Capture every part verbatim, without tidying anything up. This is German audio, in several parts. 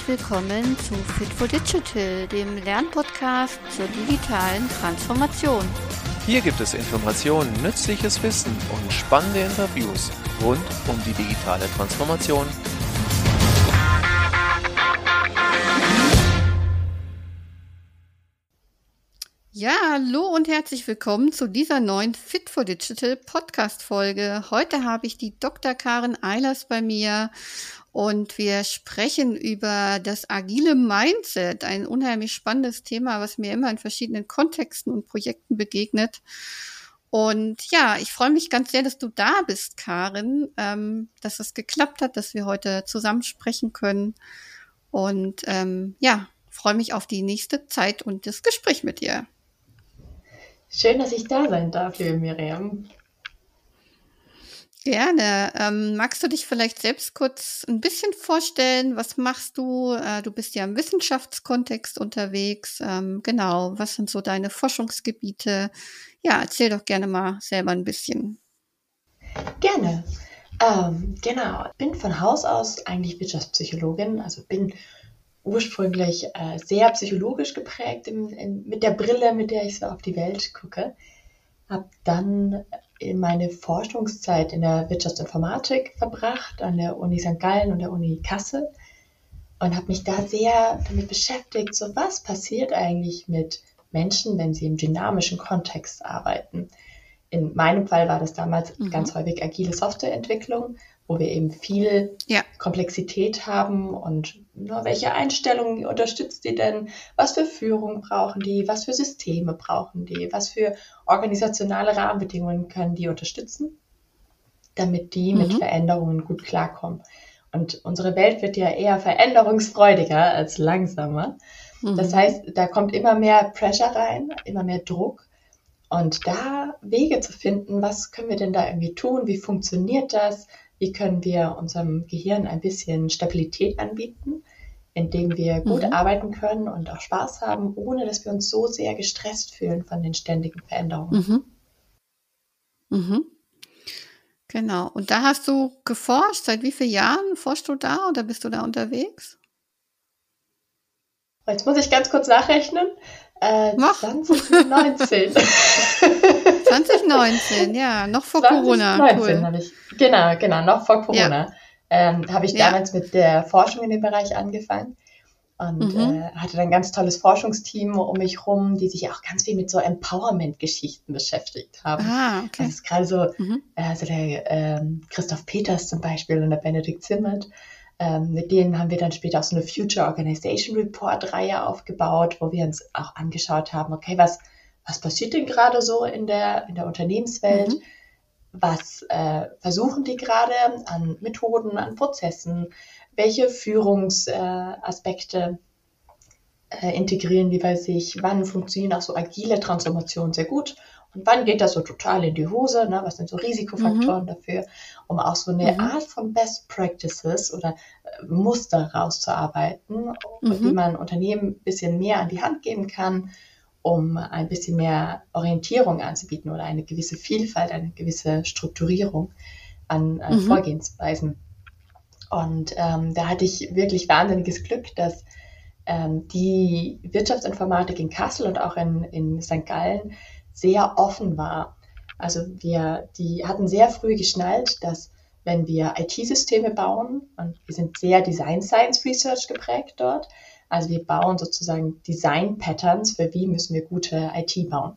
willkommen zu Fit for Digital, dem Lernpodcast zur digitalen Transformation. Hier gibt es Informationen, nützliches Wissen und spannende Interviews rund um die digitale Transformation. Ja, hallo und herzlich willkommen zu dieser neuen Fit for Digital Podcast-Folge. Heute habe ich die Doktor Karin Eilers bei mir und wir sprechen über das agile Mindset, ein unheimlich spannendes Thema, was mir immer in verschiedenen Kontexten und Projekten begegnet. Und ja, ich freue mich ganz sehr, dass du da bist, Karin, ähm, dass es geklappt hat, dass wir heute zusammen sprechen können. Und ähm, ja, freue mich auf die nächste Zeit und das Gespräch mit dir. Schön, dass ich da sein darf, liebe Miriam. Gerne. Ähm, magst du dich vielleicht selbst kurz ein bisschen vorstellen? Was machst du? Äh, du bist ja im Wissenschaftskontext unterwegs. Ähm, genau. Was sind so deine Forschungsgebiete? Ja, erzähl doch gerne mal selber ein bisschen. Gerne. Ähm, genau. Ich bin von Haus aus eigentlich Wirtschaftspsychologin, also bin ursprünglich äh, sehr psychologisch geprägt in, in, mit der Brille, mit der ich so auf die Welt gucke. Habe dann in meine Forschungszeit in der Wirtschaftsinformatik verbracht, an der Uni Sankt Gallen und der Uni Kassel und habe mich da sehr damit beschäftigt, so was passiert eigentlich mit Menschen, wenn sie im dynamischen Kontext arbeiten. In meinem Fall war das damals mhm. ganz häufig agile Softwareentwicklung, wo wir eben viel ja. Komplexität haben und nur welche Einstellungen unterstützt die denn? Was für Führung brauchen die? Was für Systeme brauchen die? Was für organisationale Rahmenbedingungen können die unterstützen, damit die mhm. mit Veränderungen gut klarkommen? Und unsere Welt wird ja eher veränderungsfreudiger als langsamer. Mhm. Das heißt, da kommt immer mehr Pressure rein, immer mehr Druck. Und da Wege zu finden, was können wir denn da irgendwie tun? Wie funktioniert das? Wie können wir unserem Gehirn ein bisschen Stabilität anbieten, indem wir gut mhm. arbeiten können und auch Spaß haben, ohne dass wir uns so sehr gestresst fühlen von den ständigen Veränderungen? Mhm. Mhm. Genau. Und da hast du geforscht. Seit wie vielen Jahren forschst du da oder bist du da unterwegs? Jetzt muss ich ganz kurz nachrechnen. Äh, zwanzig neunzehn. zwanzig neunzehn, ja, noch vor Corona. zwanzig neunzehn cool. habe ich, genau, genau, noch vor Corona, ja. ähm, habe ich ja. damals mit der Forschung in dem Bereich angefangen und mhm. äh, hatte dann ein ganz tolles Forschungsteam um mich rum, die sich auch ganz viel mit so Empowerment-Geschichten beschäftigt haben. Ah, okay. Das ist gerade so, mhm. also der äh, Christoph Peters zum Beispiel und der Benedikt Zimmert. Ähm, mit denen haben wir dann später auch so eine Future Organization Report-Reihe aufgebaut, wo wir uns auch angeschaut haben, okay, was, was passiert denn gerade so in der, in der Unternehmenswelt? Mhm. Was äh, versuchen die gerade an Methoden, an Prozessen? Welche Führungsaspekte äh, äh, integrieren die bei sich? Wann funktionieren auch so agile Transformationen sehr gut? Und wann geht das so total in die Hose? Ne? Was sind so Risikofaktoren mhm. dafür, um auch so eine mhm. Art von Best Practices oder äh, Muster rauszuarbeiten, mhm. die man Unternehmen ein bisschen mehr an die Hand geben kann, um ein bisschen mehr Orientierung anzubieten oder eine gewisse Vielfalt, eine gewisse Strukturierung an, an mhm. Vorgehensweisen. Und ähm, da hatte ich wirklich wahnsinniges Glück, dass ähm, die Wirtschaftsinformatik in Kassel und auch in, in Sankt Gallen sehr offen war. Also wir, die hatten sehr früh geschnallt, dass wenn wir I T-Systeme bauen, und wir sind sehr Design Science Research geprägt dort, also wir bauen sozusagen Design-Patterns für wie müssen wir gute I T bauen.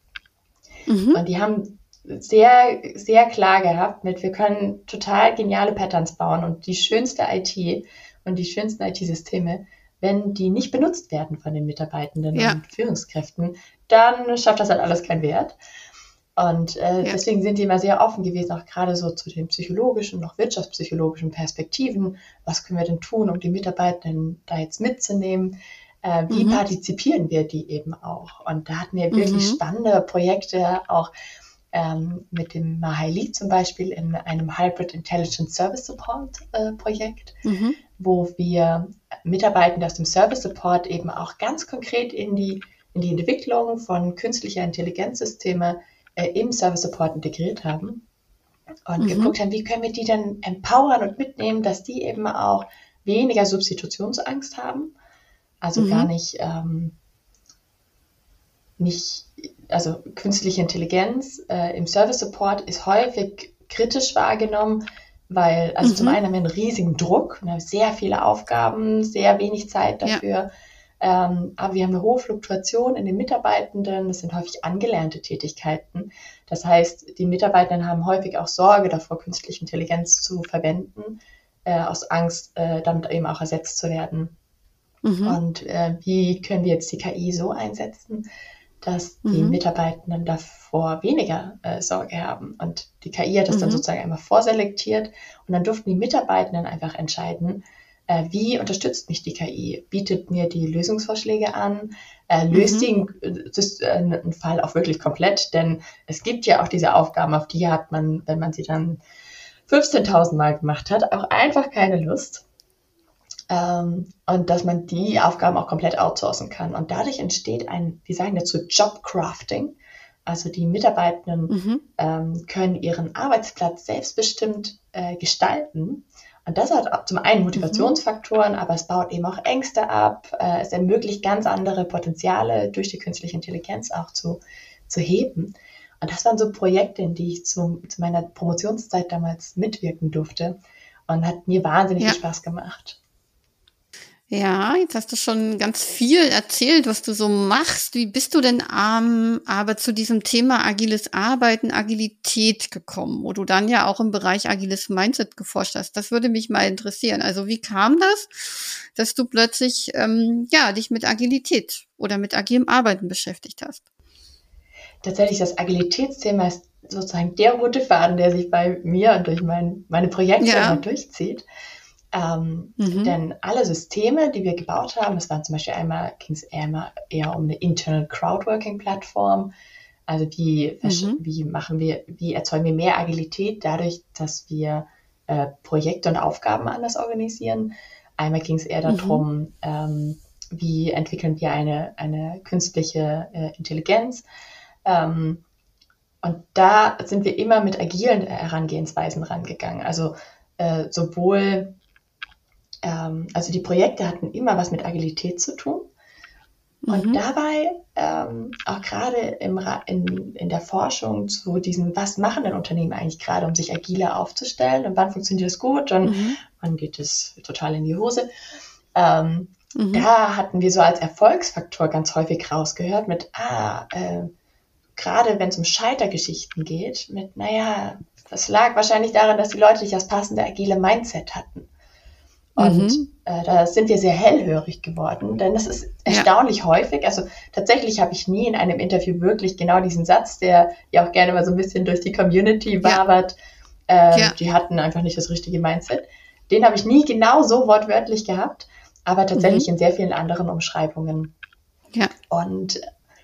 Mhm. Und die haben sehr, sehr klar gehabt mit, wir können total geniale Patterns bauen und die schönste I T und die schönsten I T-Systeme, wenn die nicht benutzt werden von den Mitarbeitenden ja. und Führungskräften, dann schafft das halt alles keinen Wert. Und äh, ja. deswegen sind die immer sehr offen gewesen, auch gerade so zu den psychologischen, noch wirtschaftspsychologischen Perspektiven. Was können wir denn tun, um die Mitarbeitenden da jetzt mitzunehmen? Äh, wie mhm. partizipieren wir die eben auch? Und da hatten wir mhm. wirklich spannende Projekte, auch ähm, mit dem Mahaili zum Beispiel in einem Hybrid Intelligent Service Support äh, Projekt, mhm. wo wir Mitarbeitende aus dem Service Support eben auch ganz konkret in die, in die Entwicklung von künstlicher Intelligenzsysteme äh, im Service Support integriert haben und mhm. geguckt haben, wie können wir die dann empowern und mitnehmen, dass die eben auch weniger Substitutionsangst haben, also Mhm. gar nicht, ähm, nicht, also künstliche Intelligenz äh, im Service Support ist häufig kritisch wahrgenommen, weil, also zum Mhm. einen haben wir einen riesigen Druck, wir haben sehr viele Aufgaben, sehr wenig Zeit Ja. dafür, ähm, aber wir haben eine hohe Fluktuation in den Mitarbeitenden, das sind häufig angelernte Tätigkeiten. Das heißt, die Mitarbeitenden haben häufig auch Sorge davor, künstliche Intelligenz zu verwenden, äh, aus Angst, äh, damit eben auch ersetzt zu werden. Mhm. Und äh, wie können wir jetzt die K I so einsetzen, dass die Mhm. Mitarbeitenden davor weniger äh, Sorge haben? Und die K I hat das dann Mhm. sozusagen einmal vorselektiert und dann durften die Mitarbeitenden einfach entscheiden, äh, wie unterstützt mich die K I? Bietet mir die Lösungsvorschläge an? Äh, löst Mhm. die das ist, äh, einen Fall auch wirklich komplett? Denn es gibt ja auch diese Aufgaben, auf die hat man, wenn man sie dann fünfzehntausend Mal gemacht hat, auch einfach keine Lust. Ähm, und dass man die Aufgaben auch komplett outsourcen kann. Und dadurch entsteht ein, die sagen dazu Jobcrafting. Also die Mitarbeitenden Mhm. ähm, können ihren Arbeitsplatz selbstbestimmt äh, gestalten. Und das hat auch zum einen Motivationsfaktoren, aber es baut eben auch Ängste ab. Äh, es ermöglicht ganz andere Potenziale durch die künstliche Intelligenz auch zu, zu heben. Und das waren so Projekte, in die ich zu, zu meiner Promotionszeit damals mitwirken durfte. Und hat mir wahnsinnig Ja. viel Spaß gemacht. Ja, jetzt hast du schon ganz viel erzählt, was du so machst. Wie bist du denn ähm, aber zu diesem Thema agiles Arbeiten, Agilität gekommen, wo du dann ja auch im Bereich agiles Mindset geforscht hast? Das würde mich mal interessieren. Also wie kam das, dass du plötzlich ähm, ja dich mit Agilität oder mit agilem Arbeiten beschäftigt hast? Tatsächlich, das Agilitätsthema ist sozusagen der rote Faden, der sich bei mir und durch mein, meine Projekte Ja. immer durchzieht. Ähm, Mhm. Denn alle Systeme, die wir gebaut haben, das waren zum Beispiel einmal, ging es eher, eher um eine Internal Crowdworking-Plattform. Also wie, Mhm. wie machen wir, wie erzeugen wir mehr Agilität dadurch, dass wir äh, Projekte und Aufgaben anders organisieren. Einmal ging es eher darum, Mhm. ähm, wie entwickeln wir eine, eine künstliche äh, Intelligenz. Ähm, und da sind wir immer mit agilen Herangehensweisen rangegangen. Also äh, sowohl Ähm, also die Projekte hatten immer was mit Agilität zu tun. Und Mhm. dabei, ähm, auch gerade im, in, in der Forschung zu diesem, was machen denn Unternehmen eigentlich gerade, um sich agiler aufzustellen und wann funktioniert es gut und Mhm. wann geht es total in die Hose. Ähm, Mhm. Da hatten wir so als Erfolgsfaktor ganz häufig rausgehört mit, ah, äh, gerade wenn es um Scheitergeschichten geht, mit, naja, das lag wahrscheinlich daran, dass die Leute nicht das passende agile Mindset hatten. Und Mhm. äh, da sind wir sehr hellhörig geworden, denn das ist erstaunlich ja. häufig. Also tatsächlich habe ich nie in einem Interview wirklich genau diesen Satz, der ja auch gerne mal so ein bisschen durch die Community wabert, ja. äh, ja. die hatten einfach nicht das richtige Mindset. Den habe ich nie genau so wortwörtlich gehabt, aber tatsächlich mhm. in sehr vielen anderen Umschreibungen. Ja. Und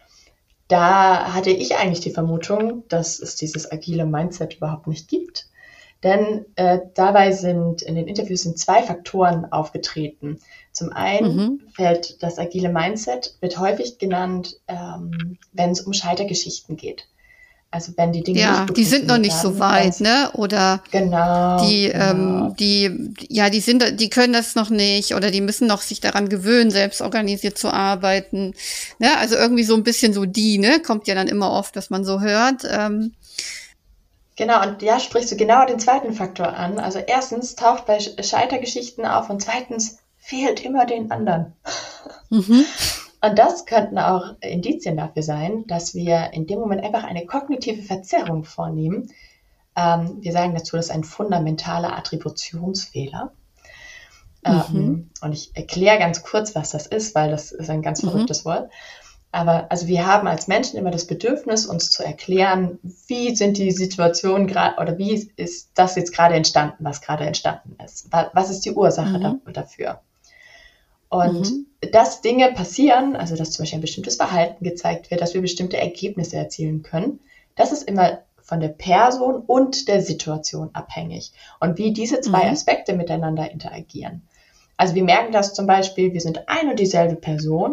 da hatte ich eigentlich die Vermutung, dass es dieses agile Mindset überhaupt nicht gibt. Denn äh, dabei sind in den Interviews sind zwei Faktoren aufgetreten. Zum einen mhm. fällt das agile Mindset, wird häufig genannt, ähm, wenn es um Scheitergeschichten geht. Also wenn die Dinge ja, nicht gut die sind noch nicht haben, so weit, ne? Oder genau, die, genau. Ähm, die, ja, die sind, die können das noch nicht oder die müssen noch sich daran gewöhnen, selbst organisiert zu arbeiten. Ne? Also irgendwie so ein bisschen so die, ne? Kommt ja dann immer oft, dass man so hört. Ähm, Genau, und ja, sprichst du genau den zweiten Faktor an. Also erstens taucht bei Scheitergeschichten auf und zweitens fehlt immer den anderen. Mhm. Und das könnten auch Indizien dafür sein, dass wir in dem Moment einfach eine kognitive Verzerrung vornehmen. Ähm, wir sagen dazu, das ist ein fundamentaler Attributionsfehler. Mhm. Ähm, und ich erkläre ganz kurz, was das ist, weil das ist ein ganz verrücktes mhm. Wort. Aber also wir haben als Menschen immer das Bedürfnis, uns zu erklären, wie sind die Situationen gerade oder wie ist das jetzt gerade entstanden, was gerade entstanden ist. Was ist die Ursache mhm. da, dafür? Und mhm. dass Dinge passieren, also dass zum Beispiel ein bestimmtes Verhalten gezeigt wird, dass wir bestimmte Ergebnisse erzielen können, das ist immer von der Person und der Situation abhängig. Und wie diese zwei mhm. Aspekte miteinander interagieren. Also wir merken das zum Beispiel, wir sind ein und dieselbe Person,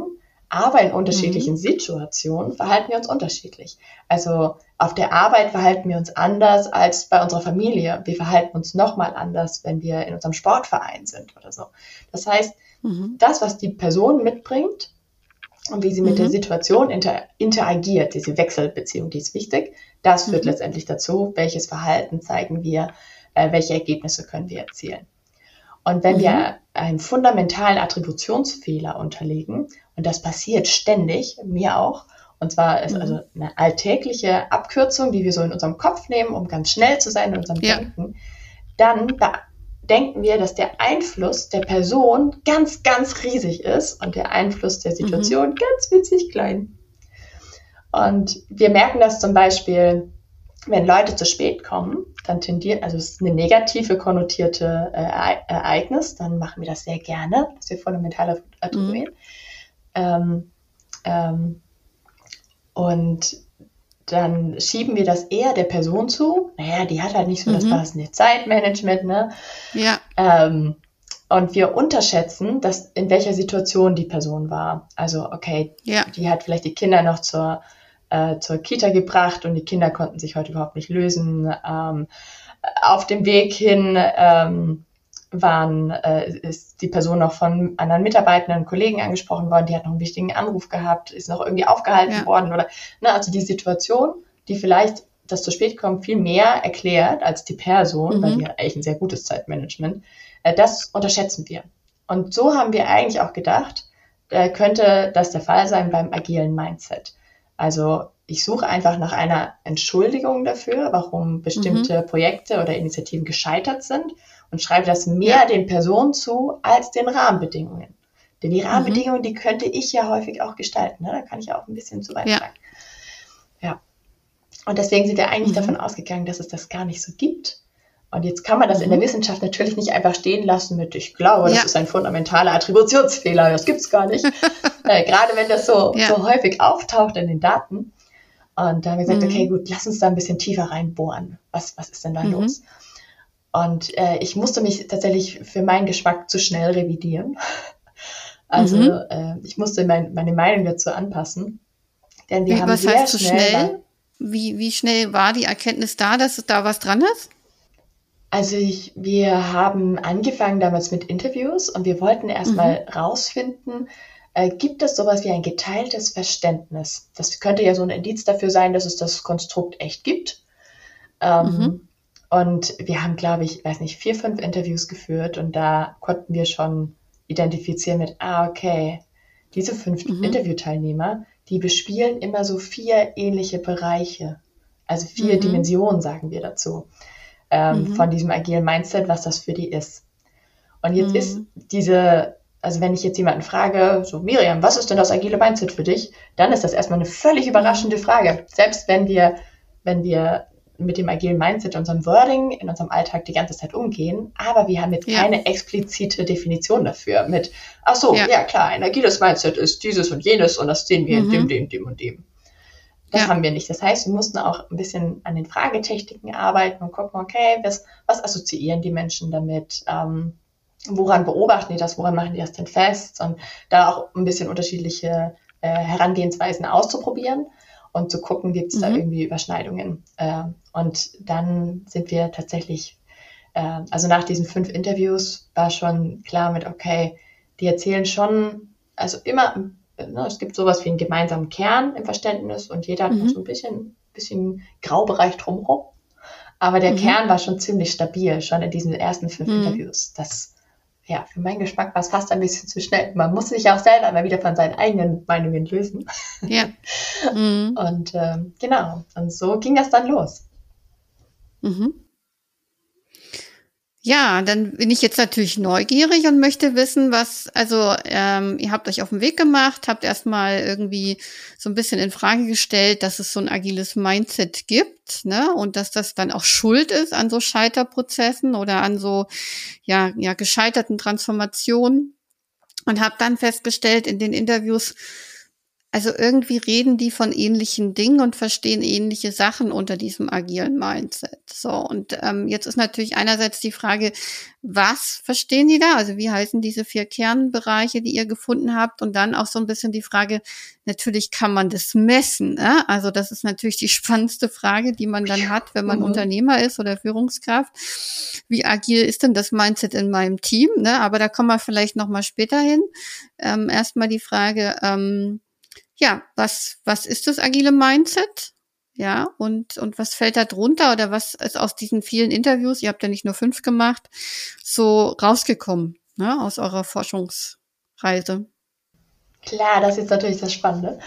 Aber in unterschiedlichen mhm. Situationen verhalten wir uns unterschiedlich. Also auf der Arbeit verhalten wir uns anders als bei unserer Familie. Wir verhalten uns nochmal anders, wenn wir in unserem Sportverein sind oder so. Das heißt, mhm. das, was die Person mitbringt und wie sie mit mhm. der Situation inter- interagiert, diese Wechselbeziehung, die ist wichtig, das führt mhm. letztendlich dazu, welches Verhalten zeigen wir, äh, welche Ergebnisse können wir erzielen. Und wenn mhm. wir einen fundamentalen Attributionsfehler unterlegen, und das passiert ständig, mir auch, und zwar ist mhm. also eine alltägliche Abkürzung, die wir so in unserem Kopf nehmen, um ganz schnell zu sein in unserem ja. Denken, dann be- denken wir, dass der Einfluss der Person ganz, ganz riesig ist und der Einfluss der Situation mhm. ganz winzig klein. Und wir merken das zum Beispiel, wenn Leute zu spät kommen, dann tendiert, also es ist eine negative konnotierte äh, Ereignis, dann machen wir das sehr gerne, dass wir fundamental attribuieren. Mhm. Ähm, ähm, und dann schieben wir das eher der Person zu. Naja, die hat halt nicht so mhm. das passende Zeitmanagement, ne? Ja. Ähm, und wir unterschätzen, dass in welcher Situation die Person war. Also, okay, ja. die hat vielleicht die Kinder noch zur Äh, zur Kita gebracht und die Kinder konnten sich heute überhaupt nicht lösen. Ähm, auf dem Weg hin ähm, waren, äh, ist die Person noch von anderen Mitarbeitenden und Kollegen angesprochen worden, die hat noch einen wichtigen Anruf gehabt, ist noch irgendwie aufgehalten ja. worden oder, ne, also die Situation, die vielleicht das zu spät kommt, viel mehr erklärt als die Person, mhm. weil die hat eigentlich ein sehr gutes Zeitmanagement, äh, das unterschätzen wir. Und so haben wir eigentlich auch gedacht, äh, könnte das der Fall sein beim agilen Mindset. Also ich suche einfach nach einer Entschuldigung dafür, warum bestimmte mhm. Projekte oder Initiativen gescheitert sind und schreibe das mehr ja. den Personen zu als den Rahmenbedingungen. Denn die Rahmenbedingungen, mhm. die könnte ich ja häufig auch gestalten. Ne? Da kann ich ja auch ein bisschen zu beitragen. Ja. ja. Und deswegen sind wir eigentlich mhm. davon ausgegangen, dass es das gar nicht so gibt. Und jetzt kann man das mhm. in der Wissenschaft natürlich nicht einfach stehen lassen mit, ich glaube, ja. das ist ein fundamentaler Attributionsfehler, das gibt's gar nicht. äh, gerade wenn das so, ja. so häufig auftaucht in den Daten. Und da haben wir gesagt, mhm. okay, gut, lass uns da ein bisschen tiefer reinbohren. Was, was ist denn da mhm. los? Und äh, ich musste mich tatsächlich für meinen Geschmack zu schnell revidieren. Also mhm. äh, ich musste mein, meine Meinung dazu anpassen. Denn wir wie, haben was sehr heißt schnell... So schnell? Wie, wie schnell war die Erkenntnis da, dass da was dran ist? Also ich, wir haben angefangen damals mit Interviews und wir wollten erstmal mhm. rausfinden, äh, gibt es sowas wie ein geteiltes Verständnis? Das könnte ja so ein Indiz dafür sein, dass es das Konstrukt echt gibt. Ähm, mhm. Und wir haben, glaube ich, weiß nicht, vier, fünf Interviews geführt und da konnten wir schon identifizieren mit, ah, okay, diese fünf mhm. Interviewteilnehmer, die bespielen immer so vier ähnliche Bereiche. Also vier mhm. Dimensionen, sagen wir dazu. Ähm, mhm. von diesem agilen Mindset, was das für die ist. Und jetzt mhm. ist diese, also wenn ich jetzt jemanden frage, so Miriam, was ist denn das agile Mindset für dich? Dann ist das erstmal eine völlig überraschende Frage. Selbst wenn wir, wenn wir mit dem agilen Mindset, unserem Wording in unserem Alltag die ganze Zeit umgehen, aber wir haben jetzt ja. keine explizite Definition dafür mit, ach so, ja. ja klar, ein agiles Mindset ist dieses und jenes und das sehen wir mhm. in dem, dem, dem und dem. Das ja. haben wir nicht. Das heißt, wir mussten auch ein bisschen an den Fragetechniken arbeiten und gucken, okay, was, was assoziieren die Menschen damit? Ähm, woran beobachten die das? Woran machen die das denn fest? Und da auch ein bisschen unterschiedliche äh, Herangehensweisen auszuprobieren und zu gucken, gibt es mhm. da irgendwie Überschneidungen. Äh, und dann sind wir tatsächlich, äh, also nach diesen fünf Interviews war schon klar mit, okay, die erzählen schon, also immer es gibt sowas wie einen gemeinsamen Kern im Verständnis und jeder hat mhm. noch so ein bisschen, bisschen Graubereich drumherum. Aber der mhm. Kern war schon ziemlich stabil, schon in diesen ersten fünf mhm. Interviews. Das, ja, für meinen Geschmack war es fast ein bisschen zu schnell. Man muss sich auch selber mal wieder von seinen eigenen Meinungen lösen. Ja. Mhm. Und ähm, genau, und so ging das dann los. Mhm. Ja, dann bin ich jetzt natürlich neugierig und möchte wissen, was, also ähm, ihr habt euch auf den Weg gemacht, habt erstmal irgendwie so ein bisschen in Frage gestellt, dass es so ein agiles Mindset gibt, ne, und dass das dann auch schuld ist an so Scheiterprozessen oder an so ja ja gescheiterten Transformationen und habt dann festgestellt in den Interviews, Also irgendwie reden die von ähnlichen Dingen und verstehen ähnliche Sachen unter diesem agilen Mindset. So, und ähm, jetzt ist natürlich einerseits die Frage, was verstehen die da? Also wie heißen diese vier Kernbereiche, die ihr gefunden habt? Und dann auch so ein bisschen die Frage, natürlich kann man das messen. Ne? Also das ist natürlich die spannendste Frage, die man dann hat, wenn man Mhm. Unternehmer ist oder Führungskraft. Wie agil ist denn das Mindset in meinem Team? Ne? Aber da kommen wir vielleicht noch mal später hin. Ähm, erstmal die Frage, ähm, ja, was, was ist das agile Mindset? Ja, und, und was fällt da drunter oder was ist aus diesen vielen Interviews, ihr habt ja nicht nur fünf gemacht, so rausgekommen, ne, aus eurer Forschungsreise? Klar, das ist jetzt natürlich das Spannende.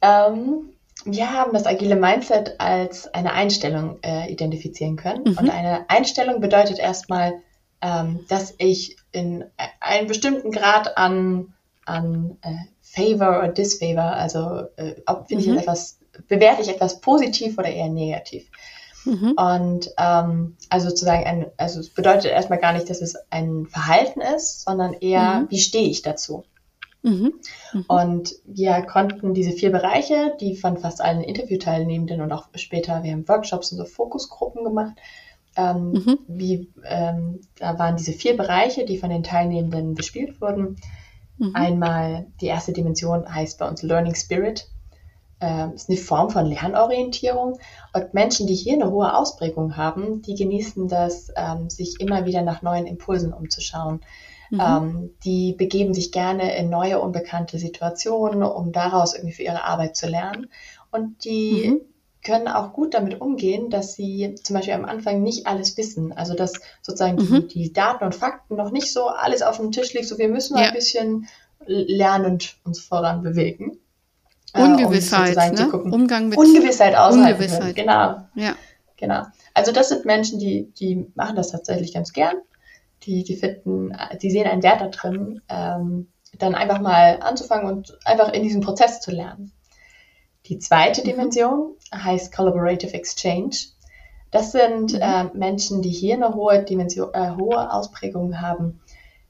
Ähm, wir haben das agile Mindset als eine Einstellung äh, identifizieren können. Mhm. Und eine Einstellung bedeutet erstmal, ähm, dass ich in einen bestimmten Grad an, an äh, Favor oder Disfavor, also äh, ob finde Mhm. ich etwas, bewerte ich etwas positiv oder eher negativ. Mhm. Und ähm, also sozusagen, ein, also es bedeutet erstmal gar nicht, dass es ein Verhalten ist, sondern eher, Mhm. wie stehe ich dazu? Mhm. Mhm. Und wir konnten diese vier Bereiche, die von fast allen Interviewteilnehmenden und auch später, wir haben Workshops und so Fokusgruppen gemacht, ähm, Mhm. wie, ähm, da waren diese vier Bereiche, die von den Teilnehmenden bespielt wurden. Mhm. Einmal die erste Dimension heißt bei uns Learning Spirit. Ähm, ist eine Form von Lernorientierung. Und Menschen, die hier eine hohe Ausprägung haben, die genießen das, ähm, sich immer wieder nach neuen Impulsen umzuschauen. Mhm. Ähm, die begeben sich gerne in neue, unbekannte Situationen, um daraus irgendwie für ihre Arbeit zu lernen. Und die Mhm. können auch gut damit umgehen, dass sie zum Beispiel am Anfang nicht alles wissen. Also dass sozusagen die, Mhm. die Daten und Fakten noch nicht so alles auf dem Tisch liegt, so wir müssen Ja. ein bisschen lernend uns voran bewegen. Äh, um Ungewissheit, sozusagen zu ne? gucken, Umgang mit Ungewissheit aushalten können. Ungewissheit. Genau, Ja. genau. Also das sind Menschen, die, die machen das tatsächlich ganz gern. Die, die finden, die sehen einen Wert da drin, ähm, dann einfach mal anzufangen und einfach in diesem Prozess zu lernen. Die zweite Mhm. Dimension heißt Collaborative Exchange. Das sind Mhm. äh, Menschen, die hier eine hohe Dimension, äh, hohe Ausprägung haben.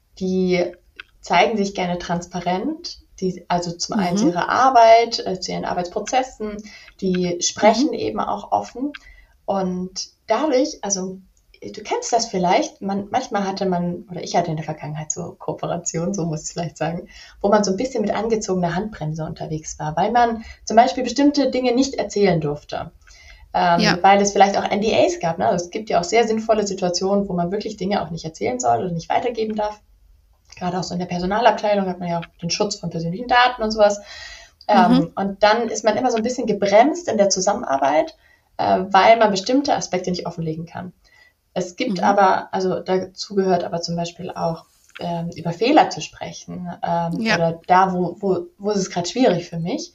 Die zeigen sich gerne transparent, die, also zum einen zu Mhm. ihrer Arbeit, äh, zu ihren Arbeitsprozessen, die sprechen Mhm. eben auch offen und dadurch, also du kennst das vielleicht, man, manchmal hatte man, oder ich hatte in der Vergangenheit so Kooperationen, so muss ich vielleicht sagen, wo man so ein bisschen mit angezogener Handbremse unterwegs war, weil man zum Beispiel bestimmte Dinge nicht erzählen durfte. Ähm, Ja. weil es vielleicht auch N D As gab. Ne? Es gibt ja auch sehr sinnvolle Situationen, wo man wirklich Dinge auch nicht erzählen soll oder nicht weitergeben darf. Gerade auch so in der Personalabteilung hat man ja auch den Schutz von persönlichen Daten und sowas. Ähm, Mhm. und dann ist man immer so ein bisschen gebremst in der Zusammenarbeit, äh, weil man bestimmte Aspekte nicht offenlegen kann. Es gibt Mhm. aber, also dazu gehört aber zum Beispiel auch, ähm, über Fehler zu sprechen ähm, Ja. oder da, wo, wo, wo ist es gerade schwierig für mich.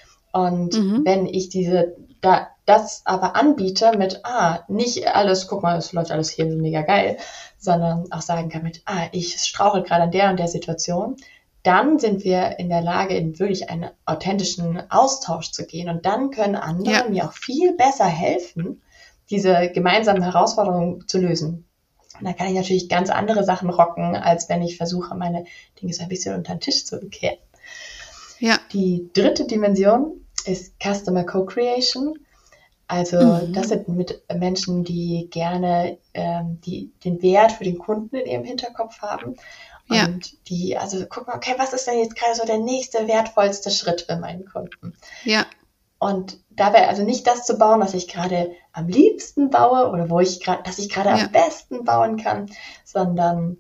Und Mhm. wenn ich diese, da, das aber anbiete mit, ah, nicht alles, guck mal, es läuft alles hier so mega geil, sondern auch sagen kann mit, ah, ich strauche gerade an der und der Situation, dann sind wir in der Lage, in wirklich einen authentischen Austausch zu gehen. Und dann können andere Ja. mir auch viel besser helfen, diese gemeinsamen Herausforderungen zu lösen. Und da kann ich natürlich ganz andere Sachen rocken, als wenn ich versuche, meine Dinge so ein bisschen unter den Tisch zu kehren. Ja. Die dritte Dimension ist Customer Co-Creation. Also Mhm. das sind mit Menschen, die gerne ähm, die, den Wert für den Kunden in ihrem Hinterkopf haben. Ja. Und die, also gucken, okay, was ist denn jetzt gerade so der nächste wertvollste Schritt für meinen Kunden? Ja. Und dabei also nicht das zu bauen, was ich gerade am liebsten baue oder wo ich gerade, dass ich gerade Ja. am besten bauen kann, sondern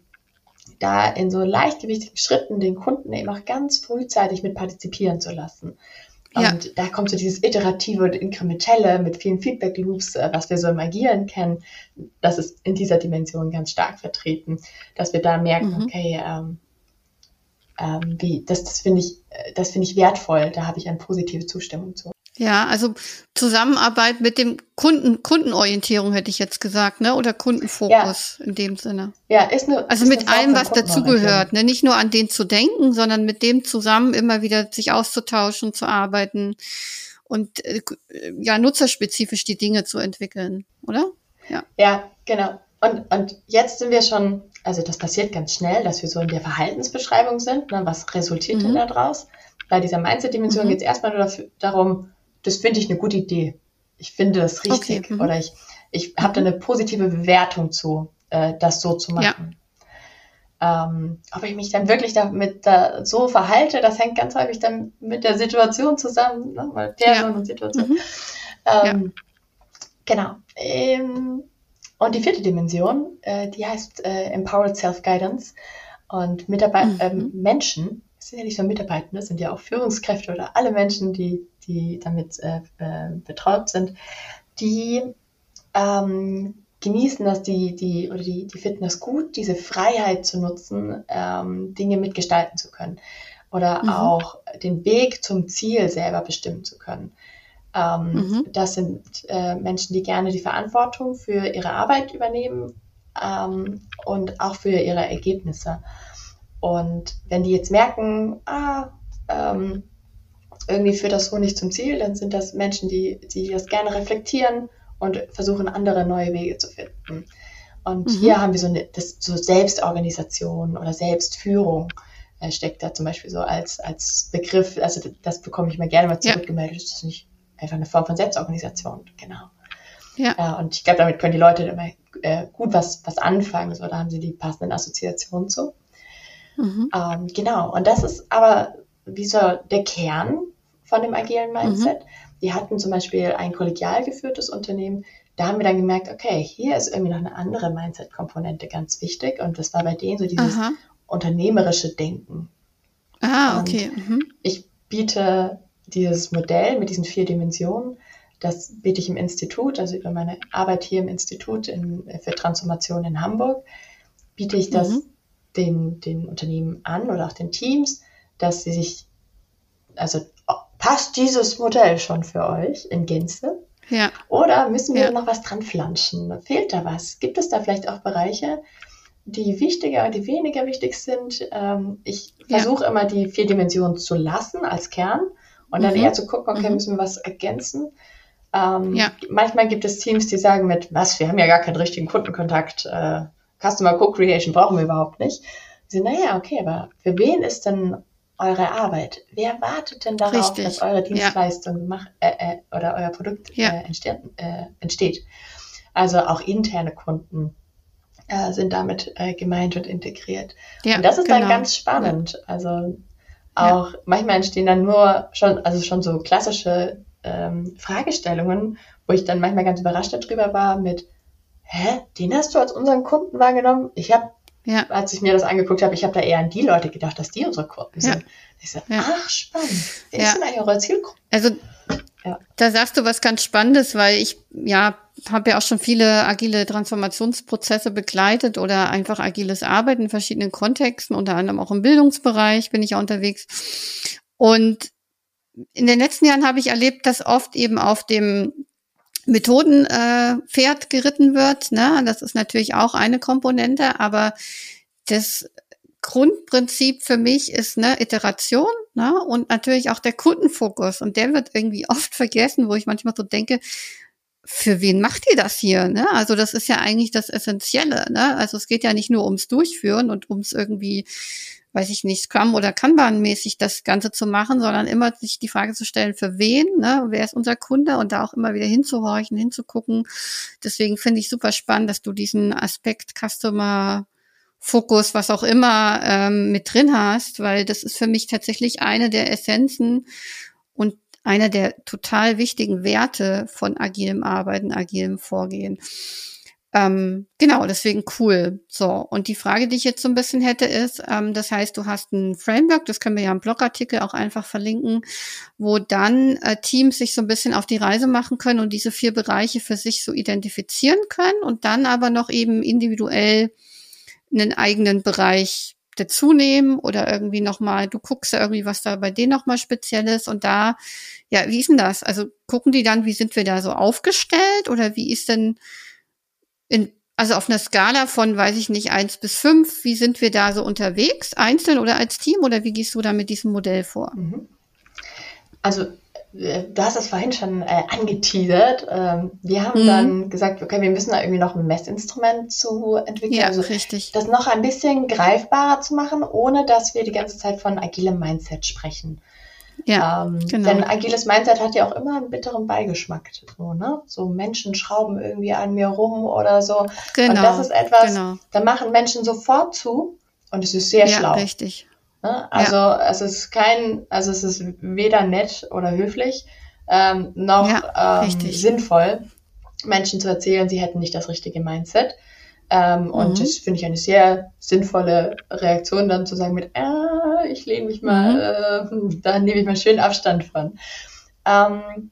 da in so leichtgewichtigen Schritten den Kunden eben auch ganz frühzeitig mit partizipieren zu lassen. Ja. Und da kommt so dieses Iterative und Inkrementelle mit vielen Feedback-Loops, äh, was wir so im Agilen kennen, das ist in dieser Dimension ganz stark vertreten, dass wir da merken, Mhm. okay, ähm, ähm, wie, das, das finde ich, äh, das finde ich wertvoll, da habe ich eine positive Zustimmung zu. Ja, also Zusammenarbeit mit dem Kunden, Kundenorientierung hätte ich jetzt gesagt, ne? Oder Kundenfokus in dem Sinne. Ja, ist eine, Also ist mit eine Form allem, von was dazugehört, Kundenorientierung. ne? Nicht nur an den zu denken, sondern mit dem zusammen immer wieder sich auszutauschen, zu arbeiten und äh, ja, nutzerspezifisch die Dinge zu entwickeln, oder? Ja. Ja, genau. Und, und jetzt sind wir schon, also das passiert ganz schnell, dass wir so in der Verhaltensbeschreibung sind. Ne? Was resultiert denn Mhm. da draus? bei dieser Mindset-Dimension Mhm. geht es erstmal nur dafür, darum, das finde ich eine gute Idee. Ich finde das richtig. Okay. Mhm. Oder ich, ich habe da eine positive Bewertung zu, äh, das so zu machen. Ja. Ähm, ob ich mich dann wirklich damit da so verhalte, das hängt ganz häufig dann mit der Situation zusammen, ne? Weil Person Ja. und Situation. Mhm. Ähm, Genau. Ähm, und die vierte Dimension, äh, die heißt äh, Empowered Self-Guidance. Und Mitarbeit Mhm. ähm, Menschen, das sind ja nicht nur Mitarbeitende, das sind ja auch Führungskräfte oder alle Menschen, die, die damit äh, äh, betraut sind, die ähm, genießen das, die, die, oder die, die finden das gut, diese Freiheit zu nutzen, ähm, Dinge mitgestalten zu können. Oder Mhm. auch den Weg zum Ziel selber bestimmen zu können. Ähm, Mhm. Das sind äh, Menschen, die gerne die Verantwortung für ihre Arbeit übernehmen ähm, und auch für ihre Ergebnisse. Und wenn die jetzt merken, ah, ähm, irgendwie führt das so nicht zum Ziel, dann sind das Menschen, die, die das gerne reflektieren und versuchen, andere neue Wege zu finden. Und Mhm. hier haben wir so eine das, so Selbstorganisation oder Selbstführung äh, steckt da zum Beispiel so als, als Begriff. Also das, das bekomme ich mir gerne mal zurückgemeldet. Das ist nicht einfach eine Form von Selbstorganisation, genau. Ja. Ja, und ich glaube, damit können die Leute immer äh, gut was, was anfangen. So, da haben sie die passenden Assoziationen zu. Mhm. Ähm, genau, und das ist aber wie so der Kern von dem agilen Mindset. Mhm. Wir hatten zum Beispiel ein kollegial geführtes Unternehmen, da haben wir dann gemerkt, okay, hier ist irgendwie noch eine andere Mindset-Komponente ganz wichtig und das war bei denen so dieses Aha. unternehmerische Denken. Ah, Und okay. Mhm. ich biete dieses Modell mit diesen vier Dimensionen, das biete ich im Institut, also über meine Arbeit hier im Institut in, für Transformation in Hamburg, biete ich das Mhm. den, den Unternehmen an oder auch den Teams, dass sie sich, also passt dieses Modell schon für euch in Gänze? Ja. Oder müssen wir Ja. noch was dran flanschen? Fehlt da was? Gibt es da vielleicht auch Bereiche, die wichtiger und die weniger wichtig sind? Ähm, ich Ja. versuche immer, die vier Dimensionen zu lassen als Kern und dann Mhm. eher zu gucken, okay, Mhm. müssen wir was ergänzen? Ähm, Ja. Manchmal gibt es Teams, die sagen mit, was, wir haben ja gar keinen richtigen Kundenkontakt, äh, Customer Co-Creation brauchen wir überhaupt nicht. Sie sagen, naja, okay, aber für wen ist denn eure Arbeit? Wer wartet denn darauf, Richtig. dass eure Ja. Dienstleistung gemacht, äh, äh, oder euer Produkt Ja. äh, entsteht, äh, entsteht? Also auch interne Kunden äh, sind damit äh, gemeint und integriert. Ja, und das ist genau. dann ganz spannend. Also auch manchmal entstehen dann nur schon, also schon so klassische ähm, Fragestellungen, wo ich dann manchmal ganz überrascht darüber war mit, hä, den hast du als unseren Kunden wahrgenommen? Ich habe, Ja. als ich mir das angeguckt habe, ich habe da eher an die Leute gedacht, dass die unsere Kunden Ja. sind. Ich so, Ja. ach, spannend. Wer Ja. ist denn eigentlich eure Zielgruppe? Also Ja. da sagst du was ganz Spannendes, weil ich ja habe ja auch schon viele agile Transformationsprozesse begleitet oder einfach agiles Arbeiten in verschiedenen Kontexten, unter anderem auch im Bildungsbereich bin ich ja unterwegs. Und in den letzten Jahren habe ich erlebt, dass oft eben auf dem Methodenpferd äh, Pferd geritten wird. Ne? Das ist natürlich auch eine Komponente, aber das Grundprinzip für mich ist eine Iteration, ne? Und natürlich auch der Kundenfokus. Und der wird irgendwie oft vergessen, wo ich manchmal so denke, für wen macht ihr das hier? Ne? Also das ist ja eigentlich das Essentielle. Ne? Also es geht ja nicht nur ums Durchführen und ums irgendwie, weiß ich nicht, Scrum oder Kanban-mäßig das Ganze zu machen, sondern immer sich die Frage zu stellen, für wen? Ne? Wer ist unser Kunde? Und da auch immer wieder hinzuhorchen, hinzugucken. Deswegen finde ich super spannend, dass du diesen Aspekt Customer Fokus, was auch immer, ähm, mit drin hast, weil das ist für mich tatsächlich eine der Essenzen und einer der total wichtigen Werte von agilem Arbeiten, agilem Vorgehen. Ähm, genau, deswegen cool. So, und die Frage, die ich jetzt so ein bisschen hätte, ist, ähm, das heißt, du hast ein Framework, das können wir ja im Blogartikel auch einfach verlinken, wo dann äh, Teams sich so ein bisschen auf die Reise machen können und diese vier Bereiche für sich so identifizieren können und dann aber noch eben individuell einen eigenen Bereich dazu nehmen oder irgendwie nochmal, du guckst ja irgendwie, was da bei denen nochmal speziell ist und da, ja, wie ist denn das? Also gucken die dann, wie sind wir da so aufgestellt oder wie ist denn in, also auf einer Skala von, weiß ich nicht, eins bis fünf, wie sind wir da so unterwegs, einzeln oder als Team oder wie gehst du da mit diesem Modell vor? Also du hast das vorhin schon äh, angeteasert. Ähm, wir haben Mhm. dann gesagt, okay, wir müssen da irgendwie noch ein Messinstrument zu entwickeln. Ja, also richtig. das noch ein bisschen greifbarer zu machen, ohne dass wir die ganze Zeit von agilem Mindset sprechen. Ja, Ähm, genau. denn agiles Mindset hat ja auch immer einen bitteren Beigeschmack. So, ne? So Menschen schrauben irgendwie an mir rum oder so. Genau. Und das ist etwas, genau. da machen Menschen sofort zu und es ist sehr Ja, schlau. richtig. Ne? Also ja. es ist kein, also es ist weder nett oder höflich, ähm, noch Ja, ähm, richtig. sinnvoll, Menschen zu erzählen, sie hätten nicht das richtige Mindset. Ähm, Mhm. Und das finde ich eine sehr sinnvolle Reaktion, dann zu sagen mit, äh, ich lehne mich mal, Mhm. äh, da nehme ich mal schön Abstand von. Ähm,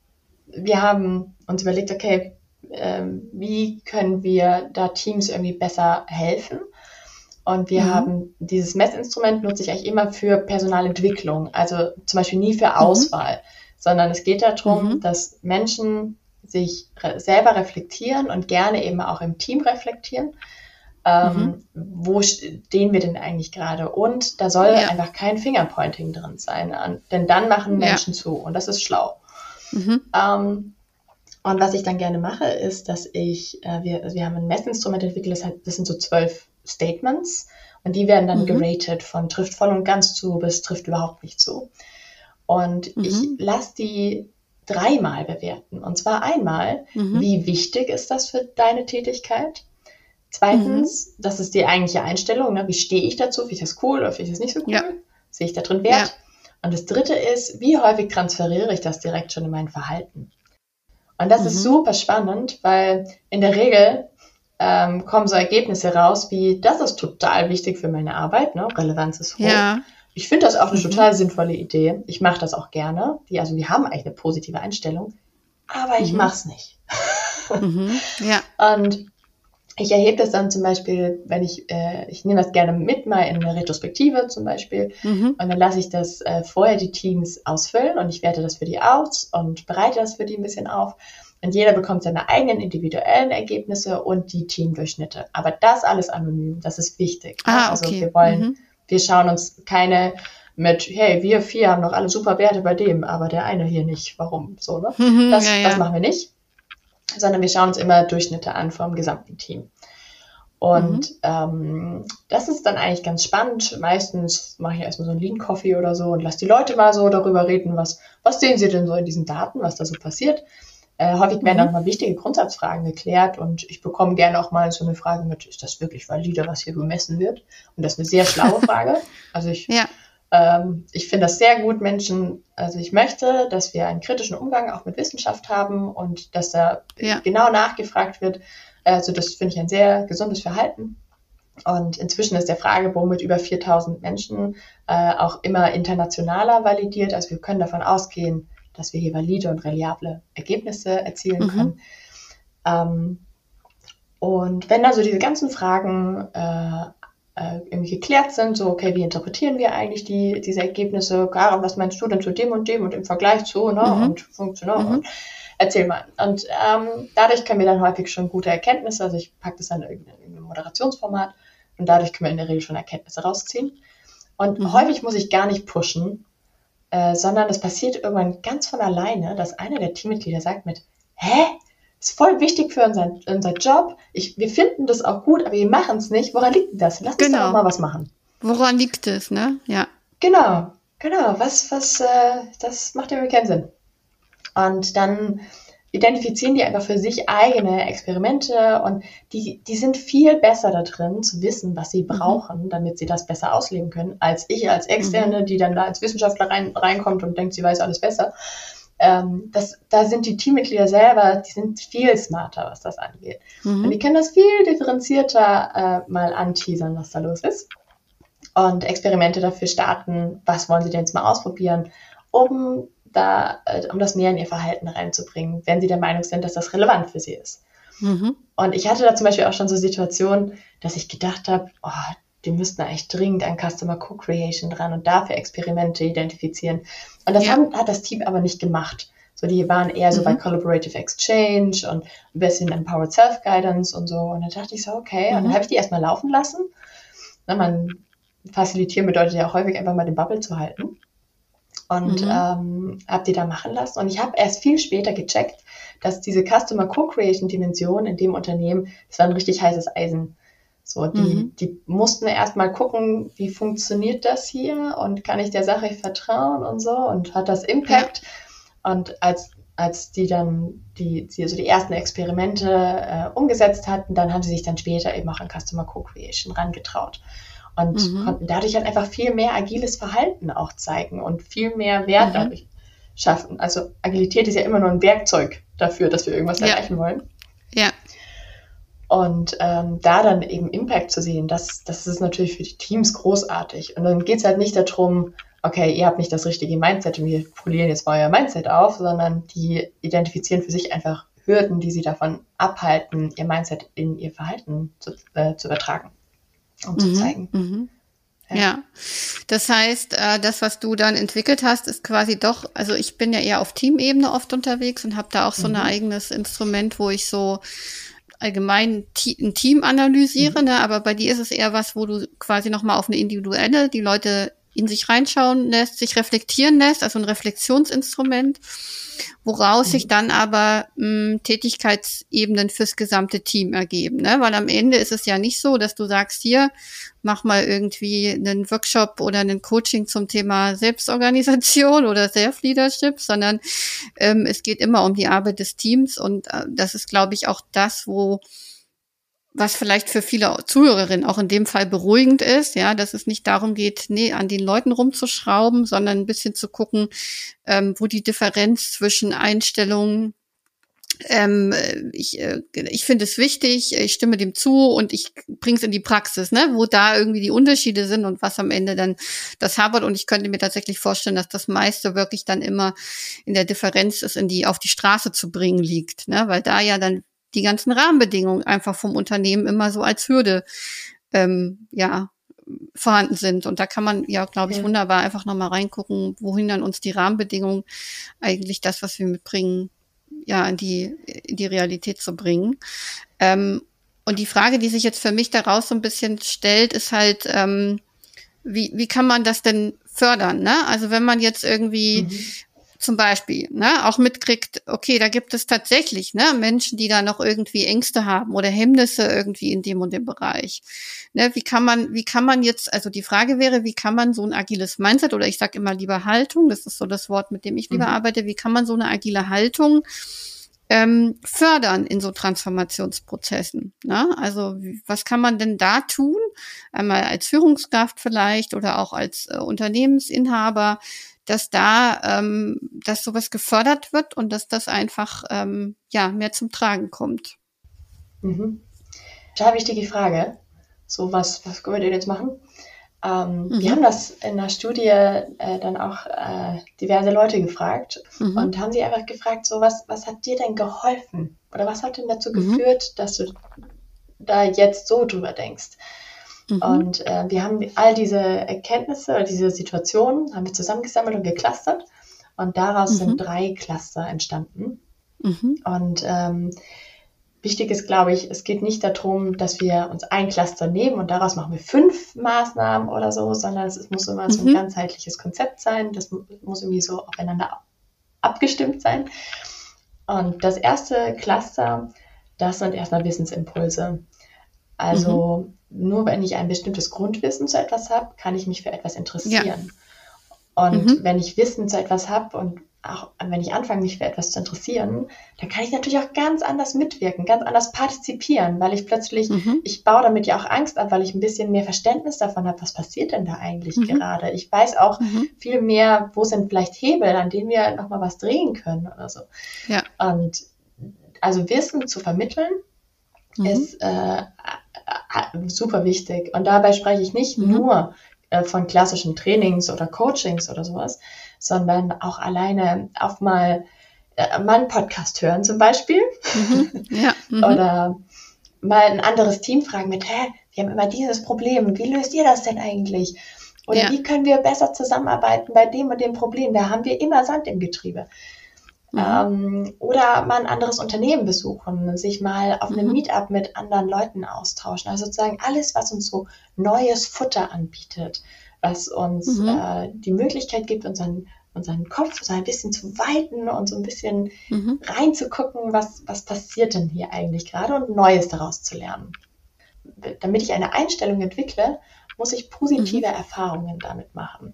wir haben uns überlegt, okay, ähm, wie können wir da Teams irgendwie besser helfen? Und wir Mhm. haben dieses Messinstrument nutze ich eigentlich immer für Personalentwicklung, also zum Beispiel nie für Auswahl, mhm. sondern es geht darum, Mhm. dass Menschen sich re- selber reflektieren und gerne eben auch im Team reflektieren. Ähm, mhm. Wo stehen wir denn eigentlich gerade? Und da soll Ja. einfach kein Fingerpointing drin sein, an, denn dann machen Menschen Ja. zu und das ist schlau. Mhm. Ähm, und was ich dann gerne mache, ist, dass ich, äh, wir, wir haben ein Messinstrument entwickelt, das, hat, das sind so zwölf Statements und die werden dann Mhm. geratet von trifft voll und ganz zu bis trifft überhaupt nicht zu. Und Mhm. ich lasse die dreimal bewerten. Und zwar einmal, Mhm. wie wichtig ist das für deine Tätigkeit? Zweitens, mhm. das ist die eigentliche Einstellung, ne? Wie stehe ich dazu? Finde ich das cool oder finde ich das nicht so cool? Ja. Sehe ich da drin Wert? Ja. Und das dritte ist, wie häufig transferiere ich das direkt schon in mein Verhalten? Und das mhm. ist super spannend, weil in der Regel ähm, kommen so Ergebnisse raus wie, das ist total wichtig für meine Arbeit, ne? Relevanz ist hoch. Ja. Ich finde das auch eine Mhm. total sinnvolle Idee. Ich mache das auch gerne. Die, also wir haben eigentlich eine positive Einstellung, aber ich Mhm. mache es nicht. Mhm. Ja. Und ich erhebe das dann zum Beispiel, wenn ich, äh, ich nehme das gerne mit mal in eine Retrospektive zum Beispiel Mhm. und dann lasse ich das äh, vorher die Teams ausfüllen und ich werte das für die aus und bereite das für die ein bisschen auf und jeder bekommt seine eigenen individuellen Ergebnisse und die Teamdurchschnitte. Aber das alles anonym, das ist wichtig. Ah, also okay. wir wollen, mhm. wir schauen uns keine mit, hey, wir vier haben noch alle super Werte bei dem, aber der eine hier nicht. Warum? So, ne? Mhm, das, ja, ja. das machen wir nicht. Sondern wir schauen uns immer Durchschnitte an vom gesamten Team. Und mhm. ähm, das ist dann eigentlich ganz spannend. Meistens mache ich erstmal so einen Lean Coffee oder so und lasse die Leute mal so darüber reden, was, was sehen sie denn so in diesen Daten, was da so passiert. Äh, häufig werden mhm. auch mal wichtige Grundsatzfragen geklärt und ich bekomme gerne auch mal so eine Frage mit, ist das wirklich valide, was hier gemessen wird? Und das ist eine sehr schlaue Frage. Also ich ja. Ähm, ich finde das sehr gut, Menschen, also ich möchte, dass wir einen kritischen Umgang auch mit Wissenschaft haben und dass da ja. genau nachgefragt wird. Also das finde ich ein sehr gesundes Verhalten. Und inzwischen ist der Fragebogen mit über viertausend Menschen äh, auch immer internationaler validiert. Also wir können davon ausgehen, dass wir hier valide und reliable Ergebnisse erzielen mhm. können. Ähm, und wenn also diese ganzen Fragen äh, irgendwie geklärt sind, so, okay, wie interpretieren wir eigentlich die, diese Ergebnisse, Karen, was meinst du denn zu dem und dem und im Vergleich zu, ne, mhm. und funktional, mhm. und erzähl mal. Und ähm, dadurch können wir dann häufig schon gute Erkenntnisse, also ich packe das dann in irgendein Moderationsformat und dadurch können wir in der Regel schon Erkenntnisse rausziehen. Und mhm. häufig muss ich gar nicht pushen, äh, sondern es passiert irgendwann ganz von alleine, dass einer der Teammitglieder sagt mit, hä? Ist voll wichtig für unseren, unseren Job. Ich, wir finden das auch gut, aber wir machen es nicht. Woran liegt denn das? Lass uns genau. doch mal was machen. Woran liegt es, ne? Ja. Genau, genau. Was, was, äh, das macht irgendwie keinen Sinn. Und dann identifizieren die einfach für sich eigene Experimente und die, die sind viel besser da drin, zu wissen, was sie brauchen, mhm. damit sie das besser ausleben können, als ich als Externe, mhm. die dann da als Wissenschaftler rein, reinkommt und denkt, sie weiß alles besser. Ähm, das, da sind die Teammitglieder selber, die sind viel smarter, was das angeht. Mhm. Und die können das viel differenzierter äh, mal anteasern, was da los ist. Und Experimente dafür starten, was wollen sie denn jetzt mal ausprobieren, um, da, äh, um das näher in ihr Verhalten reinzubringen, wenn sie der Meinung sind, dass das relevant für sie ist. Mhm. Und ich hatte da zum Beispiel auch schon so Situationen, dass ich gedacht habe, oh, die müssten eigentlich dringend an Customer Co-Creation dran und dafür Experimente identifizieren. Und das ja. haben, hat das Team aber nicht gemacht. So, die waren eher so mhm. bei Collaborative Exchange und ein bisschen Empowered Self-Guidance und so. Und dann dachte ich so, okay. Mhm. Und dann habe ich die erstmal laufen lassen. Na, man facilitieren bedeutet ja auch häufig einfach mal den Bubble zu halten. Und mhm. ähm, habe die da machen lassen. Und ich habe erst viel später gecheckt, dass diese Customer Co-Creation-Dimension in dem Unternehmen, das war ein richtig heißes Eisen. So, die, Mhm. die mussten erstmal gucken, wie funktioniert das hier und kann ich der Sache vertrauen und so und hat das Impact? Und als, als die dann die, die, also die ersten Experimente äh, umgesetzt hatten, dann haben sie sich dann später eben auch an Customer Co-Creation rangetraut und Mhm. konnten dadurch halt einfach viel mehr agiles Verhalten auch zeigen und viel mehr Wert Mhm. dadurch schaffen. Also Agilität ist ja immer nur ein Werkzeug dafür, dass wir irgendwas Ja. erreichen wollen. Ja. Und ähm, da dann eben Impact zu sehen, das, das ist natürlich für die Teams großartig. Und dann geht es halt nicht darum, okay, ihr habt nicht das richtige Mindset und wir polieren jetzt mal euer Mindset auf, sondern die identifizieren für sich einfach Hürden, die sie davon abhalten, ihr Mindset in ihr Verhalten zu, äh, zu übertragen und zu Mhm. zeigen. Mhm. Ja. Ja, das heißt, äh, das, was du dann entwickelt hast, ist quasi doch, also ich bin ja eher auf Teamebene oft unterwegs und habe da auch so ein Mhm. eigenes Instrument, wo ich so allgemein Te- ein Team analysiere, Mhm. ne? Aber bei dir ist es eher was, wo du quasi nochmal auf eine individuelle, die Leute in sich reinschauen lässt, sich reflektieren lässt, also ein Reflexionsinstrument, woraus sich Mhm. dann aber mh, Tätigkeitsebenen fürs gesamte Team ergeben, ne? Weil am Ende ist es ja nicht so, dass du sagst, hier, mach mal irgendwie einen Workshop oder einen Coaching zum Thema Selbstorganisation oder Self-Leadership, sondern ähm, es geht immer um die Arbeit des Teams und äh, das ist, glaube ich, auch das, wo was vielleicht für viele Zuhörerinnen auch in dem Fall beruhigend ist, ja, dass es nicht darum geht, nee, an den Leuten rumzuschrauben, sondern ein bisschen zu gucken, ähm, wo die Differenz zwischen Einstellungen, ähm, ich, äh, ich finde es wichtig, ich stimme dem zu und ich bringe es in die Praxis, ne, wo da irgendwie die Unterschiede sind und was am Ende dann das hapert. Und ich könnte mir tatsächlich vorstellen, dass das meiste wirklich dann immer in der Differenz ist, in die auf die Straße zu bringen liegt, ne, weil da ja dann die ganzen Rahmenbedingungen einfach vom Unternehmen immer so als Hürde ähm, ja vorhanden sind. Und da kann man ja, glaube ich, Ja. wunderbar einfach nochmal reingucken, wohin dann uns die Rahmenbedingungen eigentlich das, was wir mitbringen, ja, in die, in die Realität zu bringen. Ähm, und die Frage, die sich jetzt für mich daraus so ein bisschen stellt, ist halt, ähm, wie, wie kann man das denn fördern, ne? Also wenn man jetzt irgendwie Mhm. zum Beispiel, ne, auch mitkriegt, okay, da gibt es tatsächlich, ne, Menschen, die da noch irgendwie Ängste haben oder Hemmnisse irgendwie in dem und dem Bereich. Ne, wie kann man, wie kann man jetzt, also die Frage wäre, wie kann man so ein agiles Mindset oder ich sage immer lieber Haltung, das ist so das Wort, mit dem ich lieber Mhm. arbeite, wie kann man so eine agile Haltung ähm, fördern in so Transformationsprozessen, ne? Also wie- was kann man denn da tun? Einmal als Führungskraft vielleicht oder auch als äh, Unternehmensinhaber, dass da, ähm, dass sowas gefördert wird und dass das einfach ähm, ja mehr zum Tragen kommt. Mhm. Total wichtige Frage. So, was, was können wir denn jetzt machen? Ähm, Mhm. Wir haben das in der Studie äh, dann auch äh, diverse Leute gefragt Mhm. und haben sie einfach gefragt, so was, was hat dir denn geholfen? Oder was hat denn dazu Mhm. geführt, dass du da jetzt so drüber denkst? Mhm. Und äh, wir haben all diese Erkenntnisse oder diese Situationen haben wir zusammengesammelt und geclustert und daraus Mhm. sind drei Cluster entstanden. Mhm. Und ähm, wichtig ist, glaube ich, es geht nicht darum, dass wir uns ein Cluster nehmen und daraus machen wir fünf Maßnahmen oder so, sondern es muss immer so ein Mhm. ganzheitliches Konzept sein. Das muss irgendwie so aufeinander abgestimmt sein. Und das erste Cluster, das sind erstmal Wissensimpulse. Also nur wenn ich ein bestimmtes Grundwissen zu etwas habe, kann ich mich für etwas interessieren. Und Mhm. wenn ich Wissen zu etwas habe und auch wenn ich anfange, mich für etwas zu interessieren, dann kann ich natürlich auch ganz anders mitwirken, ganz anders partizipieren, weil ich plötzlich, Mhm. ich baue damit ja auch Angst ab, weil ich ein bisschen mehr Verständnis davon habe, was passiert denn da eigentlich Mhm. gerade. Ich weiß auch Mhm. viel viel mehr, wo sind vielleicht Hebel, an denen wir nochmal was drehen können oder so. Ja. Und also Wissen zu vermitteln, Mhm. ist äh, super wichtig. Und dabei spreche ich nicht Mhm. nur äh, von klassischen Trainings oder Coachings oder sowas, sondern auch alleine auf mal, äh, mal einen Podcast hören zum Beispiel. Mhm. Ja. Mhm. Oder mal ein anderes Team fragen mit, hä, wir haben immer dieses Problem, wie löst ihr das denn eigentlich? Oder Ja. wie können wir besser zusammenarbeiten bei dem und dem Problem? Da haben wir immer Sand im Getriebe. Mhm. Ähm, oder mal ein anderes Unternehmen besuchen, sich mal auf einem Mhm. Meetup mit anderen Leuten austauschen. Also sozusagen alles, was uns so neues Futter anbietet, was uns Mhm. äh, die Möglichkeit gibt, unseren, unseren Kopf so ein bisschen zu weiten und so ein bisschen Mhm. reinzugucken, was, was passiert denn hier eigentlich gerade und Neues daraus zu lernen. damit ich eine Einstellung entwickle, muss ich positive Mhm. Erfahrungen damit machen.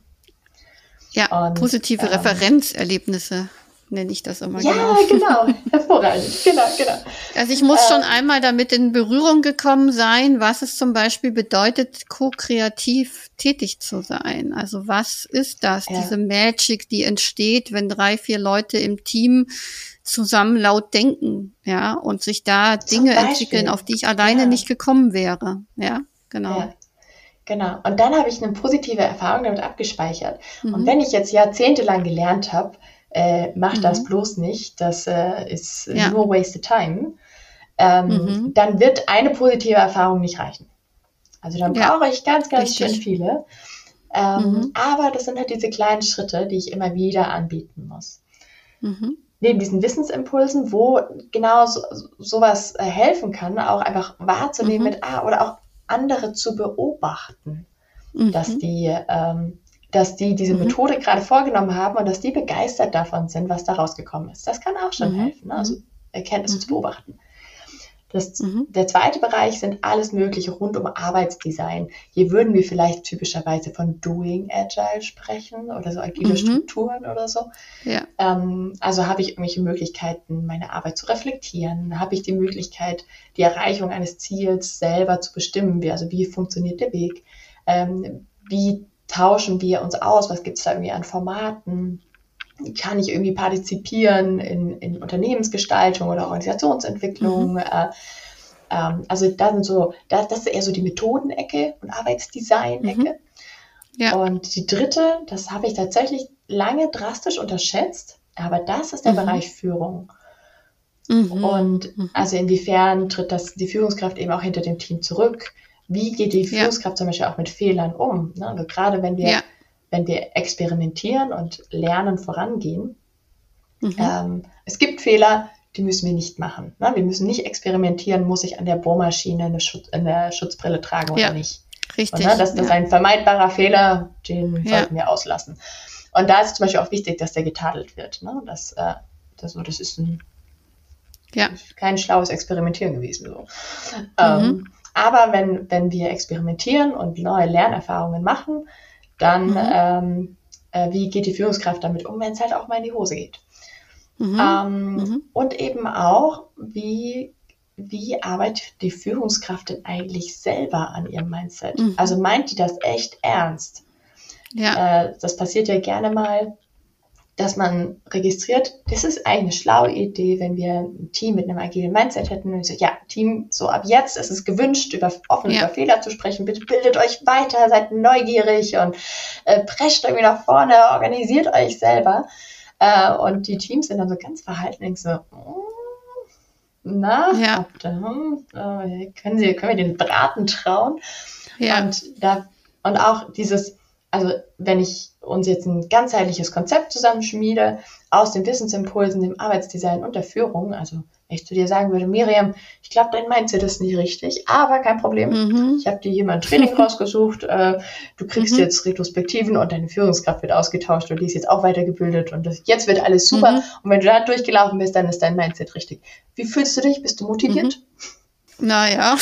Ja, Und positive ähm, Referenzerlebnisse nenne ich das immer ja, genau. genau, hervorragend, genau, genau. Also ich muss schon Ähm, einmal damit in Berührung gekommen sein, was es zum Beispiel bedeutet, ko-kreativ tätig zu sein. Also was ist das, ja, diese Magic, die entsteht, wenn drei, vier Leute im Team zusammen laut denken, ja, und sich da zum Dinge entwickeln, auf Beispiel, die ich alleine ja, nicht gekommen wäre. Ja, genau. ja. Genau. Und dann habe ich eine positive Erfahrung damit abgespeichert. Und Mhm. wenn ich jetzt jahrzehntelang gelernt habe, äh, mach das Mhm. bloß nicht, das äh, ist Ja. nur wasted time, ähm, Mhm. dann wird eine positive Erfahrung nicht reichen. Also dann Ja, brauche ich ganz, ganz schön richtig. viele. Ähm, Mhm. aber das sind halt diese kleinen Schritte, die ich immer wieder anbieten muss. Mhm. Neben diesen Wissensimpulsen, wo genau so, sowas äh, helfen kann, auch einfach wahrzunehmen Mhm. mit, ah, oder auch andere zu beobachten, dass Mhm. die, ähm, dass die diese Mhm. Methode gerade vorgenommen haben und dass die begeistert davon sind, was da rausgekommen ist. Das kann auch schon Mhm. helfen, ne? Also Mhm. Erkenntnisse zu Mhm. beobachten. Das, Mhm. der zweite Bereich sind alles Mögliche rund um Arbeitsdesign. Hier würden wir vielleicht typischerweise von Doing Agile sprechen oder so agile Mhm. Strukturen oder so. Ja. Ähm, also habe ich irgendwelche Möglichkeiten, meine Arbeit zu reflektieren? Habe ich die Möglichkeit, die Erreichung eines Ziels selber zu bestimmen? Wie, also wie funktioniert der Weg? Ähm, wie tauschen wir uns aus? Was gibt es da irgendwie an Formaten? Kann ich irgendwie partizipieren in, in Unternehmensgestaltung oder Organisationsentwicklung? Mhm. Äh, ähm, also da sind so, das, das ist eher so die Methodenecke und Arbeitsdesign-Ecke. Mhm. Ja. Und die dritte, das habe ich tatsächlich lange drastisch unterschätzt, aber das ist der Mhm. Bereich Führung. Mhm. Und Mhm. also inwiefern tritt das die Führungskraft eben auch hinter dem Team zurück? Wie geht die Ja. Führungskraft zum Beispiel auch mit Fehlern um? Ne? Also gerade wenn wir, Ja. wenn wir experimentieren und lernen vorangehen, Mhm. ähm, es gibt Fehler, die müssen wir nicht machen. Ne? Wir müssen nicht experimentieren, muss ich an der Bohrmaschine eine, Schutz, eine Schutzbrille tragen oder Ja. nicht. Richtig. Und, ne, das, das ist Ja. ein vermeidbarer Fehler, den Ja. sollten wir auslassen. Und da ist es zum Beispiel auch wichtig, dass der getadelt wird. Ne? Das, äh, das, so, das ist ein, Ja. kein schlaues Experimentieren gewesen. So. Mhm. Ähm, aber wenn, wenn wir experimentieren und neue Lernerfahrungen machen, dann Mhm. ähm, äh, wie geht die Führungskraft damit um, wenn es halt auch mal in die Hose geht? Mhm. Ähm, Mhm. und eben auch, wie, wie arbeitet die Führungskraft denn eigentlich selber an ihrem Mindset? Mhm. Also meint die das echt ernst? Ja. Äh, das passiert ja gerne mal, dass man registriert, das ist eigentlich eine schlaue Idee, wenn wir ein Team mit einem agilen Mindset hätten. Und so, ja, Team, so ab jetzt ist es gewünscht, über, offen Ja. über Fehler zu sprechen. Bitte bildet euch weiter, seid neugierig und äh, prescht irgendwie nach vorne, organisiert euch selber. Äh, und die Teams sind dann so ganz verhalten und so, oh, na, Ja. habt ihr, hm, äh, können, Sie, können wir den Braten trauen? Ja. Und, da, und auch dieses, also wenn ich uns jetzt ein ganzheitliches Konzept zusammenschmiede, aus den Wissensimpulsen, dem Arbeitsdesign und der Führung, also wenn ich zu dir sagen würde, Miriam, ich glaube, dein Mindset ist nicht richtig, aber kein Problem. Mhm. Ich habe dir hier mal ein Training rausgesucht, äh, du kriegst Mhm. jetzt Retrospektiven und deine Führungskraft wird ausgetauscht und die ist jetzt auch weitergebildet und das, jetzt wird alles super. Mhm. Und wenn du da durchgelaufen bist, dann ist dein Mindset richtig. Wie fühlst du dich? Bist du motiviert? Naja.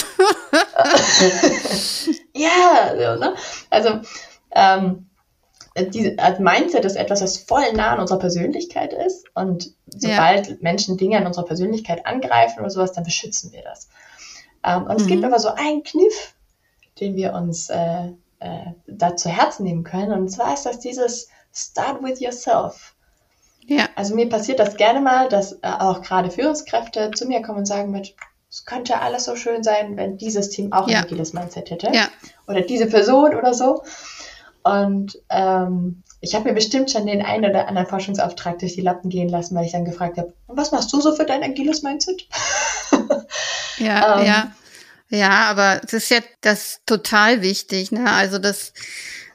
Ja, so, ne? Also ähm, diese, also Mindset ist etwas, was voll nah an unserer Persönlichkeit ist und sobald ja. Menschen Dinge an unserer Persönlichkeit angreifen oder sowas, dann beschützen wir das. Ähm, und mhm. es gibt aber so einen Kniff, den wir uns äh, äh, da zu Herzen nehmen können, und zwar ist das dieses Start with yourself. Ja. Also mir passiert das gerne mal, dass äh, auch gerade Führungskräfte zu mir kommen und sagen, Mensch, es könnte alles so schön sein, wenn dieses Team auch ja. ein agiles Mindset hätte. Ja. Oder diese Person oder so. Und ähm, ich habe mir bestimmt schon den einen oder anderen Forschungsauftrag durch die Lappen gehen lassen, weil ich dann gefragt habe, was machst du so für dein agiles Mindset? Ja, ähm, ja. Ja, aber es ist ja das total wichtig, ne? Also das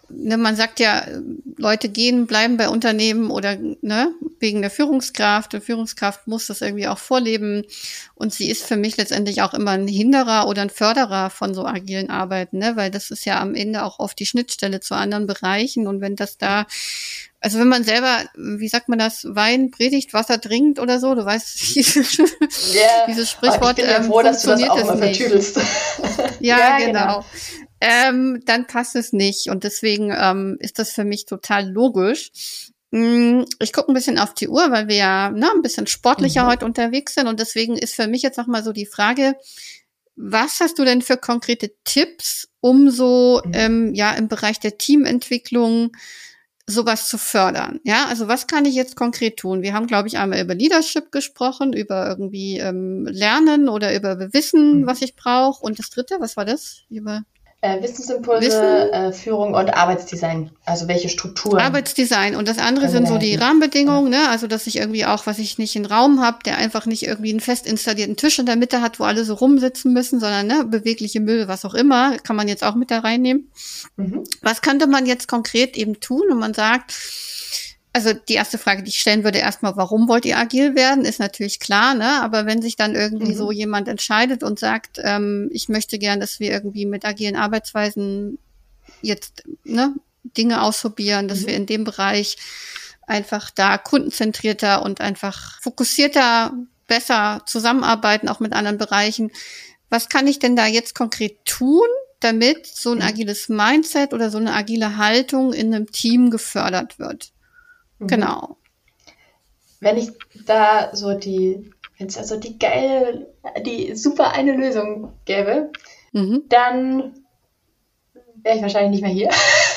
ne, man sagt ja, Leute gehen, bleiben bei Unternehmen oder ne, wegen der Führungskraft. Die Führungskraft muss das irgendwie auch vorleben. Und sie ist für mich letztendlich auch immer ein Hinderer oder ein Förderer von so agilen Arbeiten, ne, weil das ist ja am Ende auch oft die Schnittstelle zu anderen Bereichen. Und wenn das da, also wenn man selber, wie sagt man das, Wein predigt, Wasser trinkt oder so, du weißt, dieses, yeah. dieses Sprichwort, ich bin ja froh, ähm, dass du das auch das mal vertüdelst. ja, ja, genau. genau. Ähm, dann passt es nicht. Und deswegen ähm, ist das für mich total logisch. Mm, Ich gucke ein bisschen auf die Uhr, weil wir ja ne, ein bisschen sportlicher Mhm. heute unterwegs sind. Und deswegen ist für mich jetzt nochmal so die Frage, was hast du denn für konkrete Tipps, um so Mhm. ähm, ja im Bereich der Teamentwicklung sowas zu fördern? Ja, also was kann ich jetzt konkret tun? Wir haben, glaube ich, einmal über Leadership gesprochen, über irgendwie ähm, Lernen oder über Wissen, Mhm. was ich brauche. Und das dritte, was war das? Über Äh, Wissensimpulse, Wissen? äh, Führung und Arbeitsdesign. Also welche Strukturen. Arbeitsdesign. Und das andere können wir sind da so die helfen? Rahmenbedingungen, ne? Also dass ich irgendwie auch, was ich nicht einen Raum habe, der einfach nicht irgendwie einen fest installierten Tisch in der Mitte hat, wo alle so rumsitzen müssen, sondern ne, bewegliche Müll, was auch immer, kann man jetzt auch mit da reinnehmen. Mhm. Was könnte man jetzt konkret eben tun, wenn man sagt, also die erste Frage, die ich stellen würde, erstmal, warum wollt ihr agil werden, ist natürlich klar, ne? Aber wenn sich dann irgendwie Mhm. so jemand entscheidet und sagt, ähm, ich möchte gern, dass wir irgendwie mit agilen Arbeitsweisen jetzt ne, Dinge ausprobieren, dass Mhm. wir in dem Bereich einfach da kundenzentrierter und einfach fokussierter, besser zusammenarbeiten, auch mit anderen Bereichen. Was kann ich denn da jetzt konkret tun, damit so ein Mhm. agiles Mindset oder so eine agile Haltung in einem Team gefördert wird? Mhm. Genau. Wenn ich da so die, wenn es also die geile, die super eine Lösung gäbe, Mhm. dann wäre ich wahrscheinlich nicht mehr hier.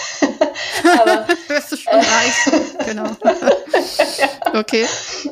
Aber Wirst du schon reich. Genau. Okay.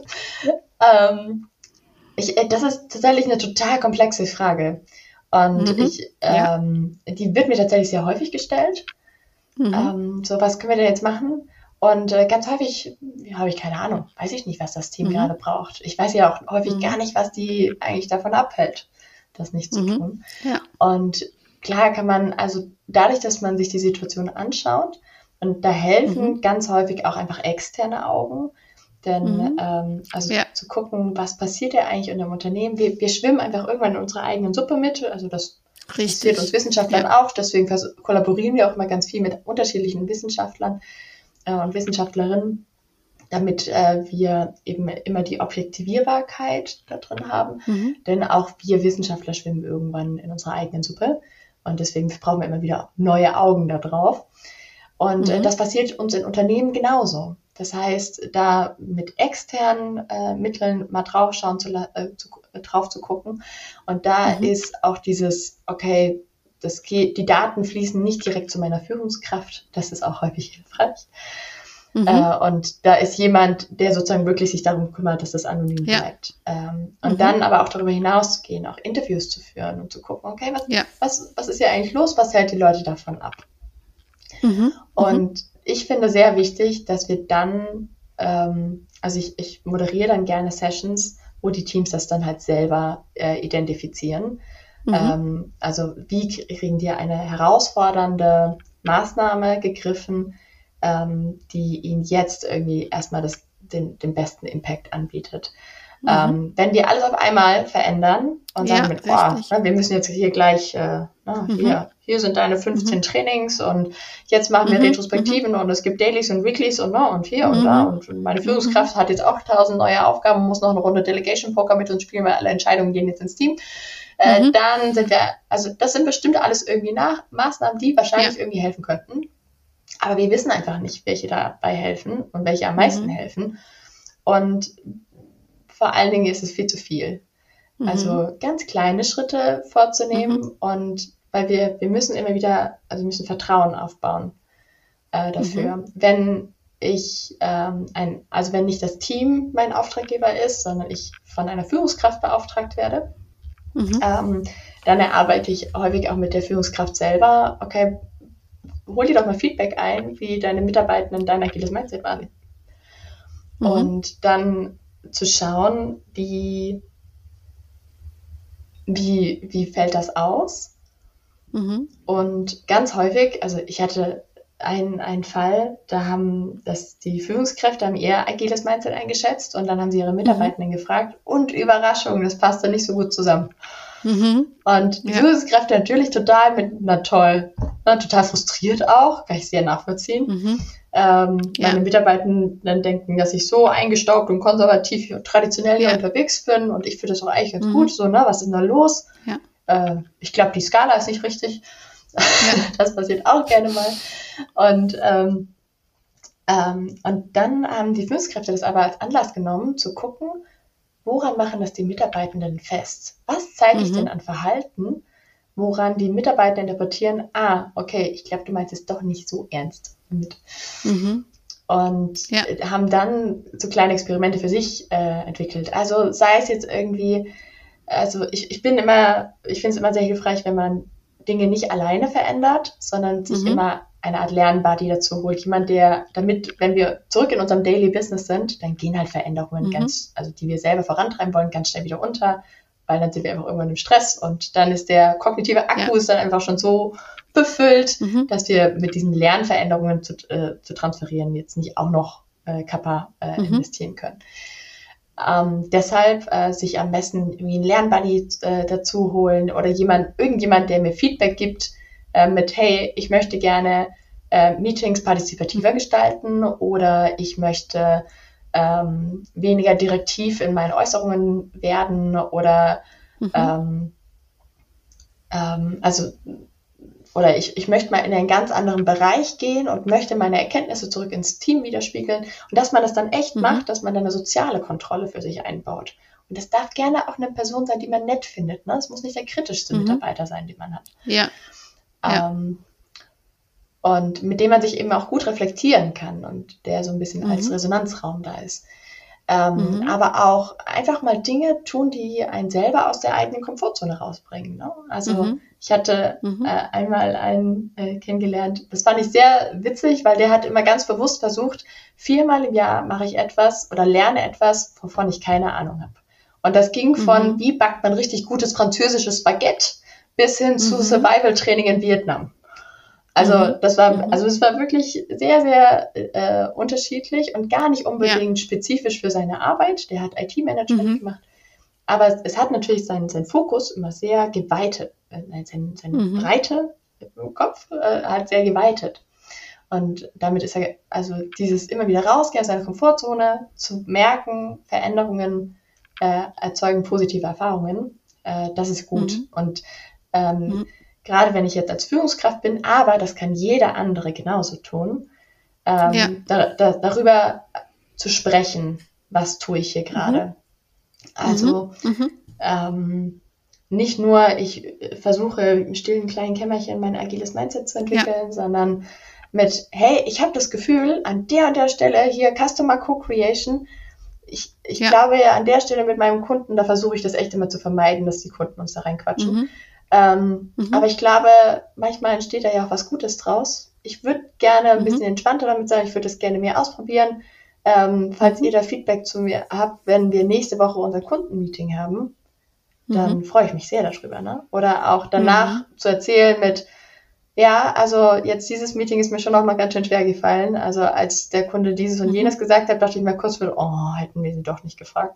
ähm, ich, äh, das ist tatsächlich eine total komplexe Frage. Und Mhm. ich, Ja. ähm, die wird mir tatsächlich sehr häufig gestellt. Mhm. Ähm, so, was können wir denn jetzt machen? Und äh, ganz häufig ja, habe ich keine Ahnung, weiß ich nicht, was das Team Mhm. gerade braucht. Ich weiß ja auch häufig Mhm. gar nicht, was die eigentlich davon abhält, das nicht zu Mhm. tun. Ja. Und klar kann man, also dadurch, dass man sich die Situation anschaut, und da helfen Mhm. ganz häufig auch einfach externe Augen, denn Mhm. ähm, also Ja. zu gucken, was passiert ja eigentlich in einem Unternehmen. Wir, wir schwimmen einfach irgendwann in unserer eigenen Suppe mit, also das passiert uns Richtig. Wissenschaftlern Ja. auch, deswegen vers- kollaborieren wir auch immer ganz viel mit unterschiedlichen Wissenschaftlern äh, und Wissenschaftlerinnen, damit äh, wir eben immer die Objektivierbarkeit da drin haben. Mhm. Denn auch wir Wissenschaftler schwimmen irgendwann in unserer eigenen Suppe und deswegen brauchen wir immer wieder neue Augen da drauf. Und äh, Mhm. das passiert uns in Unternehmen genauso. Das heißt, da mit externen äh, Mitteln mal drauf schauen zu, la- äh, zu, äh, drauf zu gucken. Und da Mhm. ist auch dieses, okay, das geht, die Daten fließen nicht direkt zu meiner Führungskraft. Das ist auch häufig hilfreich. Mhm. Äh, und da ist jemand, der sozusagen wirklich sich darum kümmert, dass das anonym Ja. bleibt. Ähm, und Mhm. dann aber auch darüber hinaus zu gehen, auch Interviews zu führen und zu gucken, okay, was, Ja. was, was ist hier eigentlich los? Was hält die Leute davon ab? Mhm. Mhm. Und ich finde sehr wichtig, dass wir dann, ähm, also ich, ich moderiere dann gerne Sessions, wo die Teams das dann halt selber äh, identifizieren. Mhm. Ähm, also wie kriegen die eine herausfordernde Maßnahme gegriffen, ähm, die ihnen jetzt irgendwie erstmal das, den, den besten Impact anbietet. Mhm. Ähm, wenn die alles auf einmal verändern und Ja, sagen, mit, boah, richtig. ne, wir müssen jetzt hier gleich, äh, na, Mhm. hier, hier sind deine fünfzehn Mhm. Trainings und jetzt machen wir Mhm. Retrospektiven und es gibt Dailies und Weeklies und, ne, und hier und Mhm. da und meine Mhm. Führungskraft hat jetzt auch tausend neue Aufgaben, muss noch eine Runde Delegation Poker mit uns spielen, weil alle Entscheidungen gehen jetzt ins Team. Äh, Mhm. dann sind wir, also das sind bestimmt alles irgendwie nach, Maßnahmen, die wahrscheinlich Ja. irgendwie helfen könnten. Aber wir wissen einfach nicht, welche dabei helfen und welche am meisten Mhm. helfen. Und vor allen Dingen ist es viel zu viel. Mhm. Also ganz kleine Schritte vorzunehmen Mhm. und weil wir, wir müssen immer wieder, also wir müssen Vertrauen aufbauen äh, dafür. Mhm. Wenn ich ähm, ein, also wenn nicht das Team mein Auftraggeber ist, sondern ich von einer Führungskraft beauftragt werde, Mhm. ähm, dann erarbeite ich häufig auch mit der Führungskraft selber, okay, hol dir doch mal Feedback ein, wie deine Mitarbeitenden dein agiles Mindset waren. Mhm. Und dann zu schauen, wie, wie, wie fällt das aus? Mhm. Und ganz häufig, also ich hatte ein, ein Fall, da haben das die Führungskräfte haben eher agiles Mindset eingeschätzt und dann haben sie ihre Mitarbeitenden mhm. gefragt und Überraschung, das passt dann nicht so gut zusammen. Mhm. Und die ja. Führungskräfte natürlich total mit, na toll, na, total frustriert auch, kann ich sehr nachvollziehen. Mhm. Ähm, ja. Meine Mitarbeitenden dann denken, dass ich so eingestaubt und konservativ traditionell ja. unterwegs bin und ich finde das auch eigentlich ganz mhm. gut, so, ne, was ist denn da los? Ja. Äh, ich glaube, die Skala ist nicht richtig. Ja. Das passiert auch gerne mal. Und, ähm, ähm, und dann haben die Führungskräfte das aber als Anlass genommen, zu gucken, woran machen das die Mitarbeitenden fest? Was zeige ich mhm. denn an Verhalten, woran die Mitarbeiter interpretieren, ah, okay, ich glaube, du meinst es doch nicht so ernst damit. Mhm. Und ja. haben dann so kleine Experimente für sich äh, entwickelt. Also sei es jetzt irgendwie, also ich, ich bin immer, ich finde es immer sehr hilfreich, wenn man Dinge nicht alleine verändert, sondern sich mhm. immer eine Art Lernbuddy dazu holt. Jemand, der, damit, wenn wir zurück in unserem Daily Business sind, dann gehen halt Veränderungen mhm. ganz, also die wir selber vorantreiben wollen, ganz schnell wieder unter, weil dann sind wir einfach irgendwann im Stress und dann ist der kognitive Akku ja. ist dann einfach schon so befüllt, mhm. dass wir mit diesen Lernveränderungen zu, äh, zu transferieren jetzt nicht auch noch äh, Kappa äh, mhm. investieren können. Ähm, deshalb äh, sich am besten irgendwie einen Lernbuddy äh, dazu holen oder jemand, irgendjemand, der mir Feedback gibt äh, mit, hey, ich möchte gerne äh, Meetings partizipativer gestalten oder ich möchte ähm, weniger direktiv in meinen Äußerungen werden oder mhm. ähm, ähm, also oder ich, ich möchte mal in einen ganz anderen Bereich gehen und möchte meine Erkenntnisse zurück ins Team widerspiegeln. Und dass man das dann echt mhm. macht, dass man dann eine soziale Kontrolle für sich einbaut. Und das darf gerne auch eine Person sein, die man nett findet. Ne? Es muss nicht der kritischste mhm. Mitarbeiter sein, den man hat. Ja. Ähm, ja. Und mit dem man sich eben auch gut reflektieren kann und der so ein bisschen mhm. als Resonanzraum da ist. Ähm, mhm. Aber auch einfach mal Dinge tun, die einen selber aus der eigenen Komfortzone rausbringen. Ne? Also mhm. ich hatte mhm. äh, einmal einen äh, kennengelernt, das fand ich sehr witzig, weil der hat immer ganz bewusst versucht, viermal im Jahr mache ich etwas oder lerne etwas, wovon ich keine Ahnung habe. Und das ging von, mhm. wie backt man richtig gutes französisches Baguette, bis hin mhm. zu Survival-Training in Vietnam. Also mhm. das war, also es war wirklich sehr, sehr äh, unterschiedlich und gar nicht unbedingt ja. spezifisch für seine Arbeit. Der hat I T-Management mhm. gemacht. Aber es, es hat natürlich seinen, seinen Fokus immer sehr geweitet. Seine, seine mhm. Breite im Kopf äh, hat sehr geweitet. Und damit ist er, also dieses immer wieder rausgehen aus seiner Komfortzone, zu merken, Veränderungen äh, erzeugen positive Erfahrungen, äh, das ist gut. Mhm. Und ähm, mhm. gerade wenn ich jetzt als Führungskraft bin, aber das kann jeder andere genauso tun, ähm, ja. da, da, darüber zu sprechen, was tue ich hier gerade. Mhm. Also mhm. ähm, nicht nur, ich versuche im stillen kleinen Kämmerchen mein agiles Mindset zu entwickeln, ja. sondern mit, hey, ich habe das Gefühl, an der und der Stelle hier Customer Co-Creation, ich, ich ja. glaube ja an der Stelle mit meinem Kunden, da versuche ich das echt immer zu vermeiden, dass die Kunden uns da reinquatschen. Mhm. Ähm, mhm. Aber ich glaube, manchmal entsteht da ja auch was Gutes draus. Ich würde gerne ein mhm. bisschen entspannter damit sein, ich würde das gerne mehr ausprobieren. Ähm, falls mhm. ihr da Feedback zu mir habt, wenn wir nächste Woche unser Kundenmeeting haben, dann mhm. freue ich mich sehr darüber. Ne? Oder auch danach mhm. zu erzählen mit, ja, also jetzt dieses Meeting ist mir schon noch mal ganz schön schwer gefallen. Also als der Kunde dieses und jenes mhm. gesagt hat, dachte ich mir kurz wieder, oh, hätten wir sie doch nicht gefragt.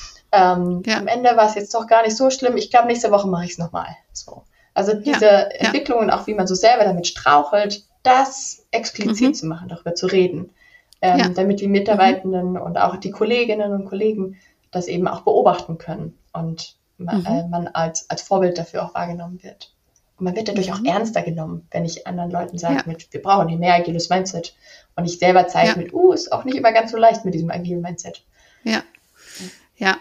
Ähm, ja. Am Ende war es jetzt doch gar nicht so schlimm. Ich glaube, nächste Woche mache ich es nochmal. So. Also diese ja. Entwicklungen, auch wie man so selber damit strauchelt, das explizit mhm. zu machen, darüber zu reden. Ähm, ja. Damit die Mitarbeitenden mhm. und auch die Kolleginnen und Kollegen das eben auch beobachten können und man, mhm. äh, man als, als Vorbild dafür auch wahrgenommen wird. Und man wird dadurch mhm. auch ernster genommen, wenn ich anderen Leuten sage, ja. mit, wir brauchen hier mehr agiles Mindset. Und ich selber zeige ja. mit, uh, ist auch nicht immer ganz so leicht mit diesem agilen Mindset. Ja, ja.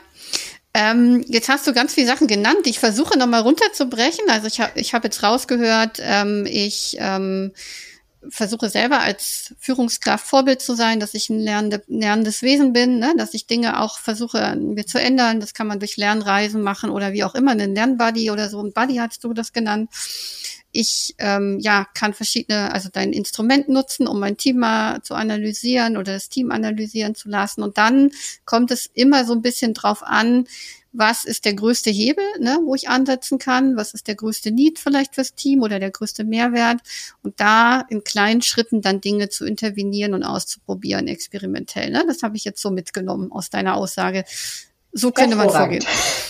Ähm, jetzt hast du ganz viele Sachen genannt. Ich versuche nochmal runterzubrechen. Also ich habe ich hab jetzt rausgehört, ähm, ich ähm, versuche selber als Führungskraft Vorbild zu sein, dass ich ein lernende, lernendes Wesen bin, ne? Dass ich Dinge auch versuche, mir zu ändern. Das kann man durch Lernreisen machen oder wie auch immer, einen Lernbuddy oder so. Ein Buddy hast du das genannt. ich ähm, ja kann verschiedene, also dein Instrument nutzen, um mein Team mal zu analysieren oder das Team analysieren zu lassen. Und dann kommt es immer so ein bisschen drauf an, was ist der größte Hebel, ne, wo ich ansetzen kann, was ist der größte Need vielleicht fürs Team oder der größte Mehrwert und da in kleinen Schritten dann Dinge zu intervenieren und auszuprobieren, experimentell. Ne? Das habe ich jetzt so mitgenommen aus deiner Aussage. So könnte man vorgehen.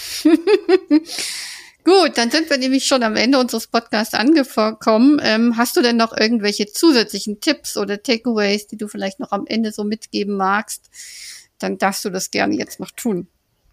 Gut, dann sind wir nämlich schon am Ende unseres Podcasts angekommen. Ähm, hast du denn noch irgendwelche zusätzlichen Tipps oder Takeaways, die du vielleicht noch am Ende so mitgeben magst? Dann darfst du das gerne jetzt noch tun.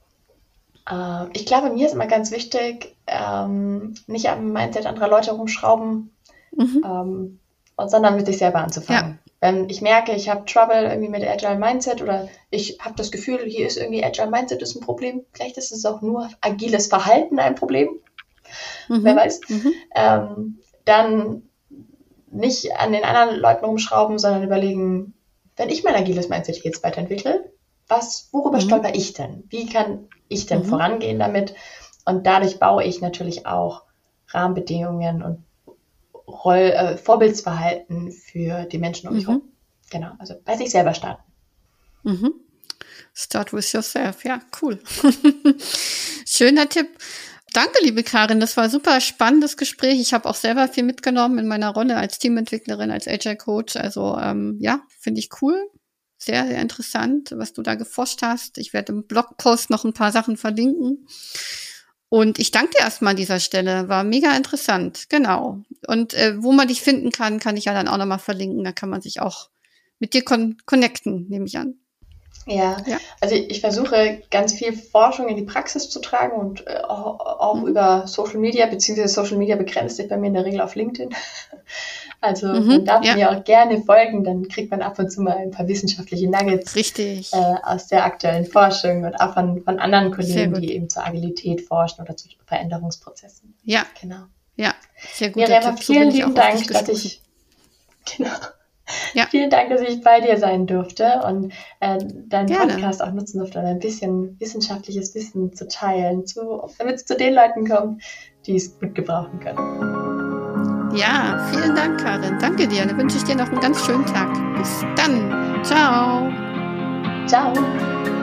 Ich glaube, mir ist immer ganz wichtig, ähm, nicht am Mindset anderer Leute rumschrauben, mhm. ähm, sondern mit sich selber anzufangen. Ja. Wenn ich merke, ich habe Trouble irgendwie mit Agile Mindset oder ich habe das Gefühl, hier ist irgendwie Agile Mindset ist ein Problem, vielleicht ist es auch nur agiles Verhalten ein Problem, mhm. wer weiß, mhm. ähm, dann nicht an den anderen Leuten rumschrauben, sondern überlegen, wenn ich mein agiles Mindset jetzt weiterentwickle, was, worüber mhm. stolper ich denn? Wie kann ich denn mhm. vorangehen damit? Und dadurch baue ich natürlich auch Rahmenbedingungen und Roll, äh, Vorbildsverhalten für die Menschen um mich herum. Mhm. Genau, also bei sich selber starten. Mhm. Start with yourself, ja, cool. Schöner Tipp. Danke, liebe Karin, das war ein super spannendes Gespräch. Ich habe auch selber viel mitgenommen in meiner Rolle als Teamentwicklerin, als Agile Coach. Also ähm, ja, finde ich cool. Sehr, sehr interessant, was du da geforscht hast. Ich werde im Blogpost noch ein paar Sachen verlinken. Und ich danke dir erstmal an dieser Stelle. War mega interessant. Genau. Und äh, wo man dich finden kann, kann ich ja dann auch nochmal verlinken. Da kann man sich auch mit dir con- connecten, nehme ich an. Ja, ja, also ich, ich versuche ganz viel Forschung in die Praxis zu tragen und äh, auch, auch mhm. über Social Media, beziehungsweise Social Media begrenzt sich bei mir in der Regel auf LinkedIn. Also mhm, man darf ja. mir auch gerne folgen, dann kriegt man ab und zu mal ein paar wissenschaftliche Nuggets Richtig. Äh, aus der aktuellen Forschung und auch von, von anderen Kollegen, die eben zur Agilität forschen oder zu Veränderungsprozessen. Ja, genau. Ja, sehr gut. Miriam, vielen lieben Dank, dass ich genau. Ja. Vielen Dank, dass ich bei dir sein durfte und äh, deinen Gerne. Podcast auch nutzen durfte, um ein bisschen wissenschaftliches Wissen zu teilen, zu, damit es zu den Leuten kommt, die es gut gebrauchen können. Ja, vielen Dank, Karin. Danke dir. Dann wünsche ich dir noch einen ganz schönen Tag. Bis dann. Ciao. Ciao.